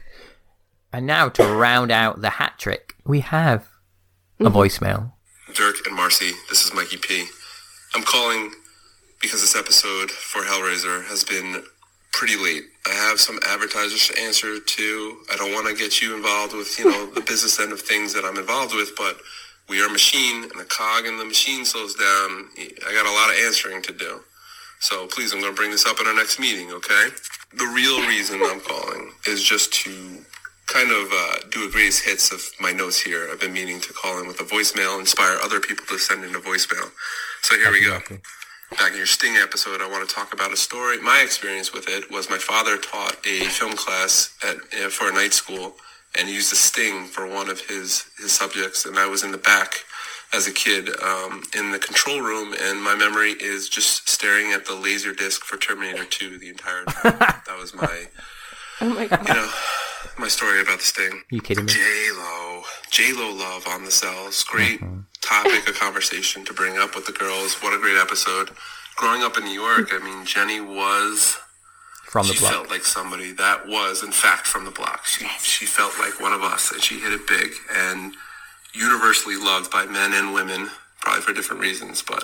and now to round out the hat trick, we have a voicemail. Dirk and Marcy, this is Mikey P. I'm calling because this episode for Hellraiser has been pretty late. I have some advertisers to answer to. I don't want to get you involved with, you know, the business end of things that I'm involved with, but we are a machine, and a cog in the machine slows down. I got a lot of answering to do. So please, I'm going to bring this up in our next meeting, okay? The real reason I'm calling is just to kind of uh, do a greatest hits of my notes here. I've been meaning to call in with a voicemail, inspire other people to send in a voicemail. So here we go. Back in your Sting episode, I want to talk about a story. My experience with it was my father taught a film class at uh, for a night school, and he used a Sting for one of his, his subjects, and I was in the back as a kid um, in the control room, and my memory is just staring at the laser disc for Terminator two the entire time. That was my, oh my God. you know, my story about the Sting. You kidding me? J-Lo. J-Lo love on the cells. Great mm-hmm. topic of conversation to bring up with the girls. What a great episode. Growing up in New York, I mean, Jenny was... From the she block. felt like somebody that was, in fact, from the block. She, she felt like one of us, and she hit it big. And universally loved by men and women, probably for different reasons, but...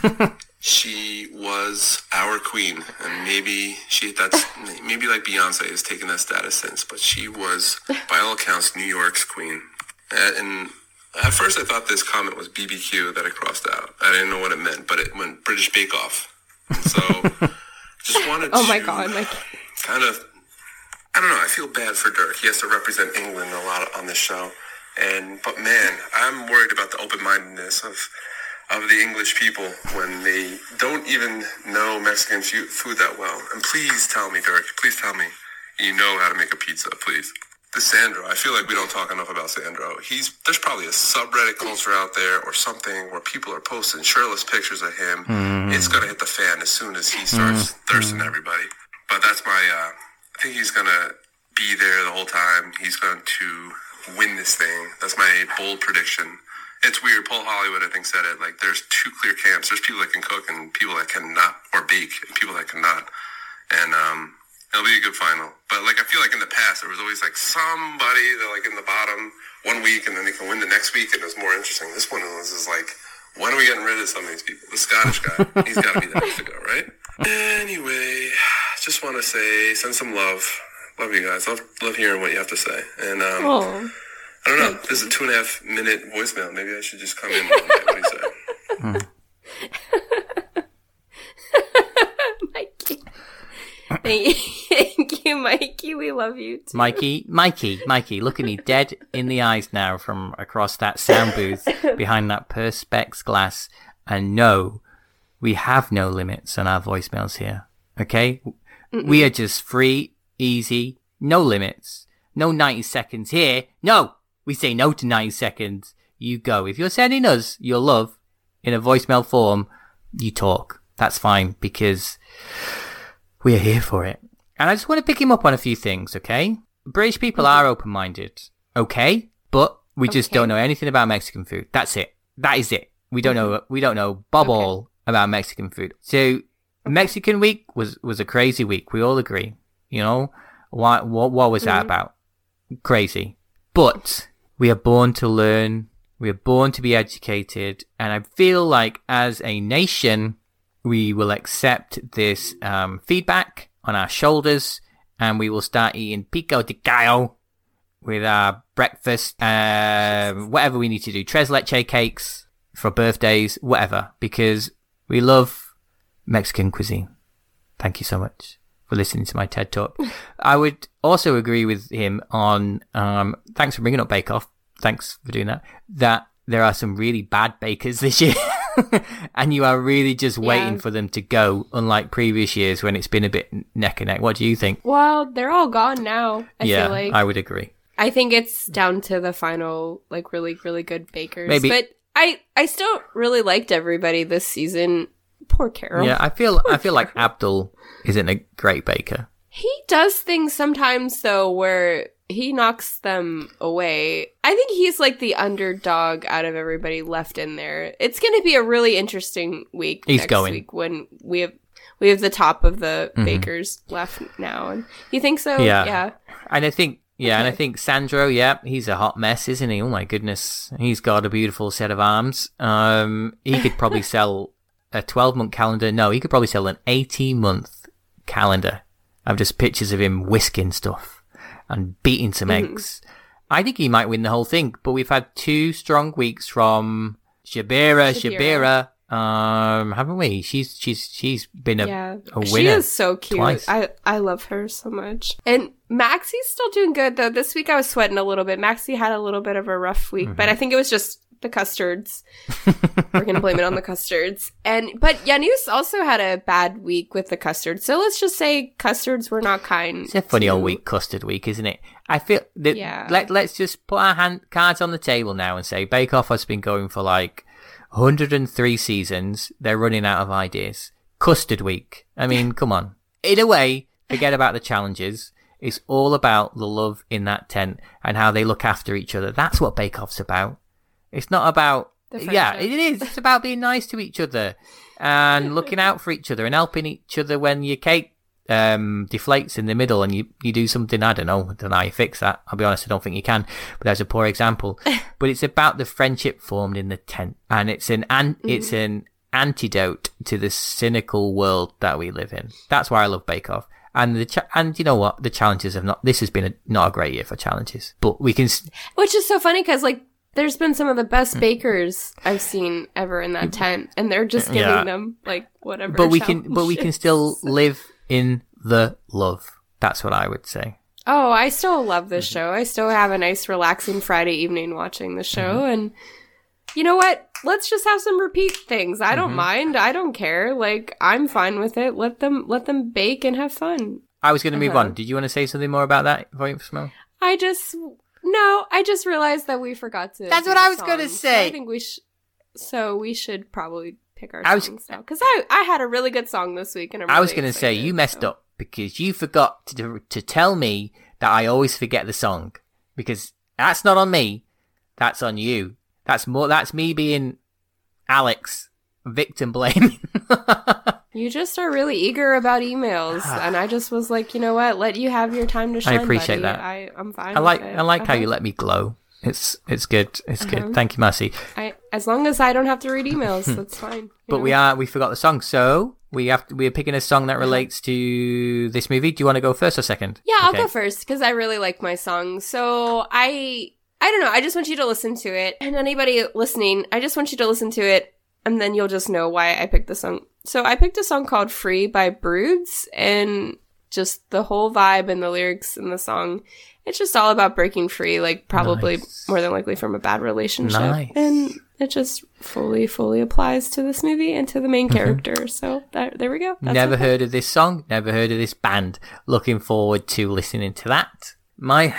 She was our queen, and maybe she that's maybe like Beyonce has taken that status since, but she was, by all accounts, New York's queen. And at first I thought this comment was B B Q that I crossed out. I didn't know what it meant, but it went British Bake Off. And so just wanted oh my to God, my... kind of, I don't know, I feel bad for Dirk. He has to represent England a lot on this show. And, but man, I'm worried about the open-mindedness of of the English people when they don't even know Mexican food that well. And please tell me, Dirk, please tell me, You know how to make a pizza, please. The Sandro. I feel like we don't talk enough about Sandro. He's there's probably a subreddit culture out there or something where people are posting shirtless pictures of him. Mm. It's gonna hit the fan as soon as he starts mm. thirsting mm. everybody. But that's my. Uh, I think he's gonna be there the whole time. He's going to win this thing. That's my bold prediction. It's weird. Paul Hollywood, I think, said it. Like, there's two clear camps. There's people that can cook and people that cannot, or bake, and people that cannot. And um, it'll be a good final. But, like, I feel like in the past, there was always, like, somebody that, like, in the bottom one week, and then they can win the next week, and it was more interesting. This one was is like, when are we getting rid of some of these people? The Scottish guy, he's got to be the next to go, right? Anyway, just want to say, send some love. Love you guys. Love love hearing what you have to say. And, um... Aww. I don't know. This is a two and a half minute voicemail. Maybe I should just come in one day. What do you say? Mikey. Thank you, Mikey. We love you too. Mikey, Mikey, Mikey, look at me dead in the eyes now from across that sound booth behind that Perspex glass. And no, we have no limits on our voicemails here. Okay? Mm-mm. We are just free, easy, no limits. No ninety seconds here. No! We say no to ninety seconds. You go. If you're sending us your love in a voicemail form, you talk. That's fine because we are here for it. And I just want to pick him up on a few things, okay? British people mm-hmm. are open-minded, okay? But we just okay. don't know anything about Mexican food. That's it. That is it. We don't mm-hmm. know. We don't know bob okay. all about Mexican food. So Mexican week was was a crazy week. We all agree. You know what? What, what was mm-hmm. that about? Crazy. But we are born to learn. We are born to be educated. And I feel like as a nation, we will accept this um, feedback on our shoulders and we will start eating pico de gallo with our breakfast, uh, whatever we need to do. Tres leche cakes for birthdays, whatever, because we love Mexican cuisine. Thank you so much for listening to my TED Talk. I would also agree with him on, um, thanks for bringing up Bake Off. Thanks for doing that. That there are some really bad bakers this year. And you are really just waiting yeah. for them to go, unlike previous years when it's been a bit neck and neck. What do you think? Well, they're all gone now, I yeah, feel like. I would agree. I think it's down to the final, like, really, really good bakers. Maybe. But I, I still really liked everybody this season. Poor Carol. Yeah, I feel Poor I feel Carol. like Abdul isn't a great baker. He does things sometimes, though, where he knocks them away. I think he's like the underdog out of everybody left in there. It's going to be a really interesting week he's next going. week when we have we have the top of the mm-hmm. bakers left now. And you think so? Yeah. Yeah. And I think yeah, okay. and I think Sandro, yeah, he's a hot mess, isn't he? Oh my goodness. He's got a beautiful set of arms. Um he could probably sell a twelve month calendar. No, he could probably sell an eighteen month calendar of just pictures of him whisking stuff and beating some mm-hmm. eggs. I think he might win the whole thing, but we've had two strong weeks from Shabira, Shabira, Shabira um, haven't we? She's she's she's been a, yeah. a winner. She is so cute. Twice. I I love her so much. And Maxie's still doing good though. This week I was sweating a little bit. Maxie had a little bit of a rough week, mm-hmm. but I think it was just the custards. We're gonna blame it on the custards. And but Janus also had a bad week with the custards. So let's just say custards were not kind. It's a funny to... old week, custard week, isn't it? I feel that yeah. let let's just put our hand cards on the table now and say Bake Off has been going for like one hundred three seasons. They're running out of ideas. Custard week. I mean, come on. In a way, forget about the challenges. It's all about the love in that tent and how they look after each other. That's what Bake Off's about. It's not about, yeah, it is. It's about being nice to each other and looking out for each other and helping each other when your cake um, deflates in the middle and you, you do something, I don't know, I don't know how you fix that. I'll be honest, I don't think you can, but that's a poor example. But it's about the friendship formed in the tent, and it's an, an mm-hmm. it's an antidote to the cynical world that we live in. That's why I love Bake Off. And the cha- and you know what? The challenges have not, this has been a, not a great year for challenges, but we can. S- Which is so funny because, like, there's been some of the best bakers I've seen ever in that tent, and they're just giving yeah. them like whatever. But we can, but we can still live in the love. That's what I would say. Oh, I still love this show. I still have a nice, relaxing Friday evening watching the show, mm-hmm. and you know what? Let's just have some repeat things. I don't mm-hmm. mind. I don't care. Like, I'm fine with it. Let them let them bake and have fun. I was going to move Uh-huh. on. Did you want to say something more about that, Voicemail? I just no, I just realized that we forgot to. That's do what the I was gonna songs. say. So I think we should. So we should probably pick our I was- songs now because I I had a really good song this week, and I'm I was really going to say excited, you messed so. up because you forgot to to tell me that I always forget the song, because that's not on me. That's on you. That's more. That's me being Alex, victim blaming. You just are really eager about emails, and I just was like, you know what? Let you have your time to shine. appreciate buddy. that. I I'm fine. I like with it. I like how Uh-huh. you let me glow. It's it's good. It's Uh-huh. good. Thank you, Marcy. I as long as I don't have to read emails, that's fine. you But know? we are we forgot the song, so we have to, we are picking a song that relates to this movie. Do you want to go first or second? Yeah, I'll Okay. go first because I really like my song. So I I don't know. I just want you to listen to it, and anybody listening, I just want you to listen to it, and then you'll just know why I picked the song. So I picked a song called "Free" by Broods, and just the whole vibe and the lyrics in the song. It's just all about breaking free, like probably Nice. more than likely from a bad relationship, Nice. and it just fully, fully applies to this movie and to the main character. So that, there we go. That's Never my pick. heard of this song. Never heard of this band. Looking forward to listening to that. My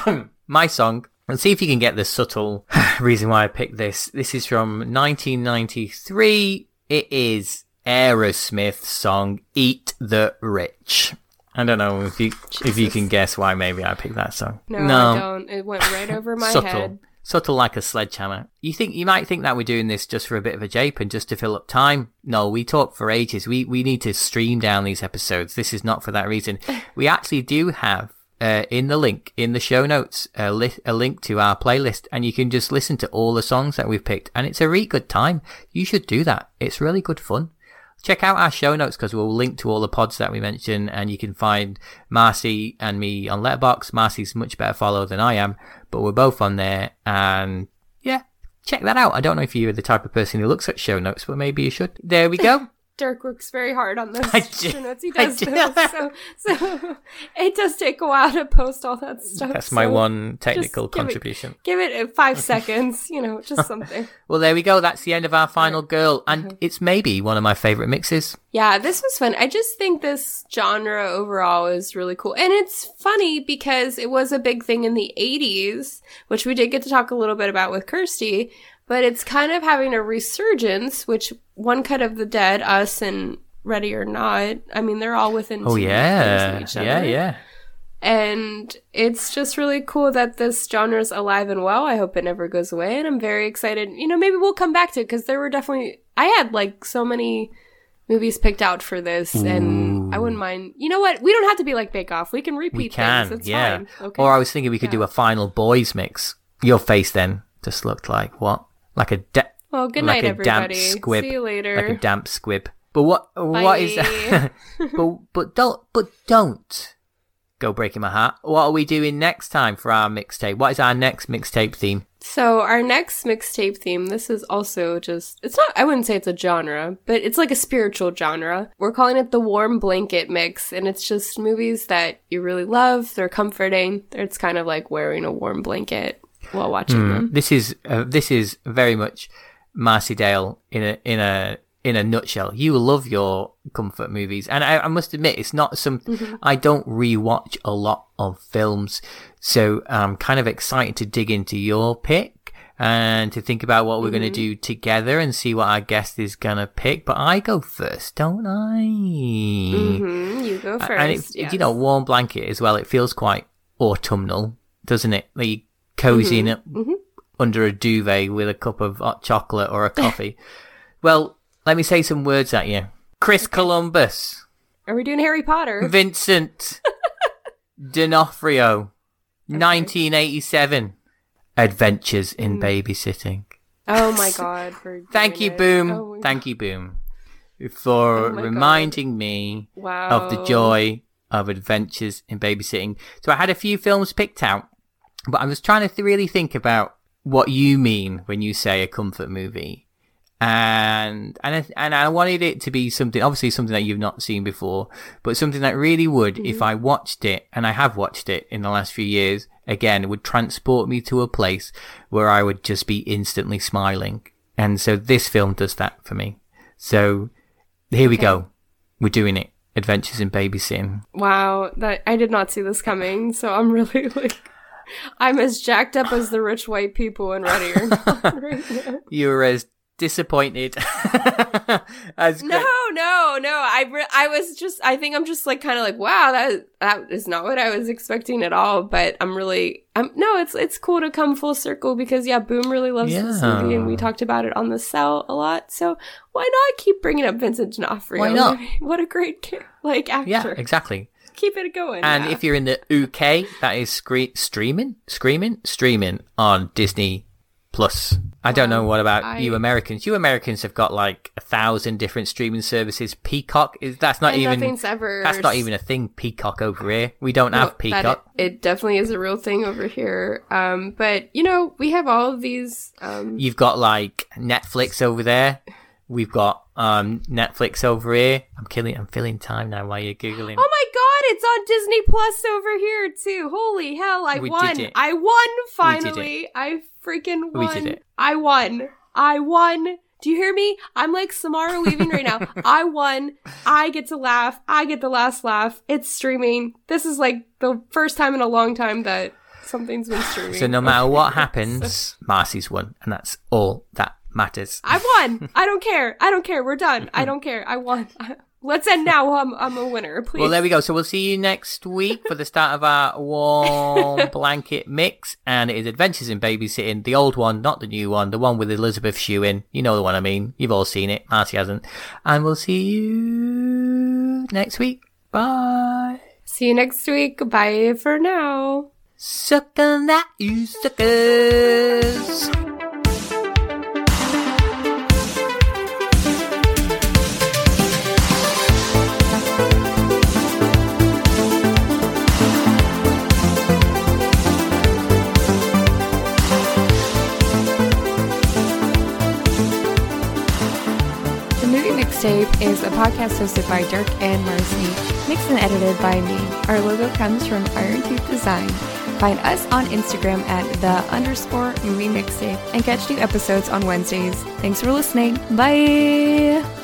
my song. And see if you can get the subtle reason why I picked this. This is from nineteen ninety-three. It is Aerosmith's song "Eat the Rich." I don't know if you if you Jesus. can guess why maybe I picked that song. No, I don't. It went right over my subtle, head. subtle like a sledgehammer. You think you might think that we're doing this just for a bit of a jape and just to fill up time? No, we talk for ages. We we need to stream down these episodes. This is not for that reason. We actually do have uh, in the link in the show notes a, li- a link to our playlist, and you can just listen to all the songs that we've picked, and it's a really good time. You should do that. It's really good fun. Check out our show notes because we'll link to all the pods that we mentioned, and you can find Marcy and me on Letterboxd. Marcy's much better follow than I am, but we're both on there, and yeah, check that out. I don't know if you're the type of person who looks at show notes, but maybe you should. There we go. Dirk works very hard on those I do- show notes. He I does do. those, so, so it does take a while to post all that stuff. That's my so one technical give it- contribution. Give it uh, five seconds, you know, just something. Well, there we go. That's the end of our final girl, and Uh-huh. it's maybe one of my favorite mixes. Yeah, this was fun. I just think this genre overall is really cool. And it's funny because it was a big thing in the eighties, which we did get to talk a little bit about with Kirsty, but it's kind of having a resurgence, which One Cut of the Dead, Us, and Ready or Not, I mean, they're all within Oh two years yeah, of each yeah, other. yeah. And it's just really cool that this genre is alive and well. I hope it never goes away. And I'm very excited. You know, maybe we'll come back to it because there were definitely, I had like so many movies picked out for this, and I wouldn't mind. You know what? We don't have to be like Bake Off. We can repeat We can, things. It's yeah. fine. Okay. Or I was thinking we could do Yeah. a final boys mix. Your face then just looked like what? Like a da- well, good like night, a damp everybody. squib. See you later. like a damp squib. But what what is Bye. but but don't but don't go breaking my heart. What are we doing next time for our mixtape? What is our next mixtape theme? So our next mixtape theme, this is also just, it's not, I wouldn't say it's a genre, but it's like a spiritual genre. We're calling it the Warm Blanket Mix, and it's just movies that you really love. They're comforting. It's kind of like wearing a warm blanket while watching them. This is uh, this is very much Marcy Dale in a in a in a nutshell. You love your comfort movies, and I, I must admit, it's not something Mm-hmm. I don't rewatch a lot of films, so I'm kind of excited to dig into your pick and to think about what we're going to Mm-hmm. do together and see what our guest is going to pick. But I go first, don't I? hmm You go first. And it, yes. you know, warm blanket as well. It feels quite autumnal, doesn't it? Like cozying up under a duvet with a cup of hot chocolate or a coffee. Well, let me say some words at you. Chris Columbus, Are we doing Harry Potter? Vincent D'Onofrio, nineteen eighty-seven, Adventures in Babysitting. Oh my god. For Thank doing you, it. Boom. Oh my Thank you, Boom, for Oh my reminding me Wow. of the joy of Adventures in Babysitting. So I had a few films picked out, but I was trying to th- really think about what you mean when you say a comfort movie. And and I, and I wanted it to be something, obviously something that you've not seen before, but something that really would, if I watched it, and I have watched it in the last few years, again, would transport me to a place where I would just be instantly smiling. And so this film does that for me. So here we Okay. go. We're doing it. Adventures in Babysitting. Wow, that I did not see this coming, so I'm really like, I'm as jacked up as the rich white people in Ready or Not right now. You're as disappointed as no no no I re- I was just I think I'm just like kind of like, wow, that that is not what I was expecting at all, but I'm really I'm no it's it's cool to come full circle because yeah, Boom really loves yeah. this movie and we talked about it on the cell a lot, so why not keep bringing up Vincent D'Onofrio? Why not? What a great ca- like actor. Yeah, exactly. Keep it going. And yeah. if you're in the U K, that is scre- streaming screaming streaming on Disney Plus. I don't know what about I, you Americans. You Americans have got like a thousand different streaming services. Peacock is that's not and even nothing's ever that's not even a thing. Peacock over here. We don't no, have Peacock. It, it definitely is a real thing over here. Um, but you know, we have all of these. Um, You've got like Netflix over there. We've got um Netflix over here. I'm killing. I'm filling time now while you're googling. Oh my god, it's on Disney Plus over here too. Holy hell, I We won. did it. I won finally. We did it. I freaking We won. did it. I won. I won. Do you hear me? I'm like Samara Weaving right now. I won. I get to laugh. I get the last laugh. It's streaming. This is like the first time in a long time that something's been streaming. So no matter what happens, Marcy's won, and that's all that matters. I won. I don't care. I don't care. We're done. I don't care. I won. Let's end now. I'm, I'm a winner, please. Well, there we go. So we'll see you next week for the start of our warm blanket mix. And it is Adventures in Babysitting. The old one, not the new one. The one with Elizabeth Shue in. You know the one I mean. You've all seen it. Marcy hasn't. And we'll see you next week. Bye. See you next week. Bye for now. Suck on that, you suckers. Mixtape is a podcast hosted by Dirk and Marcy, mixed and edited by me. Our logo comes from Iron Tooth Design. Find us on Instagram at the underscore movie mixtape and catch new episodes on Wednesdays. Thanks for listening. Bye!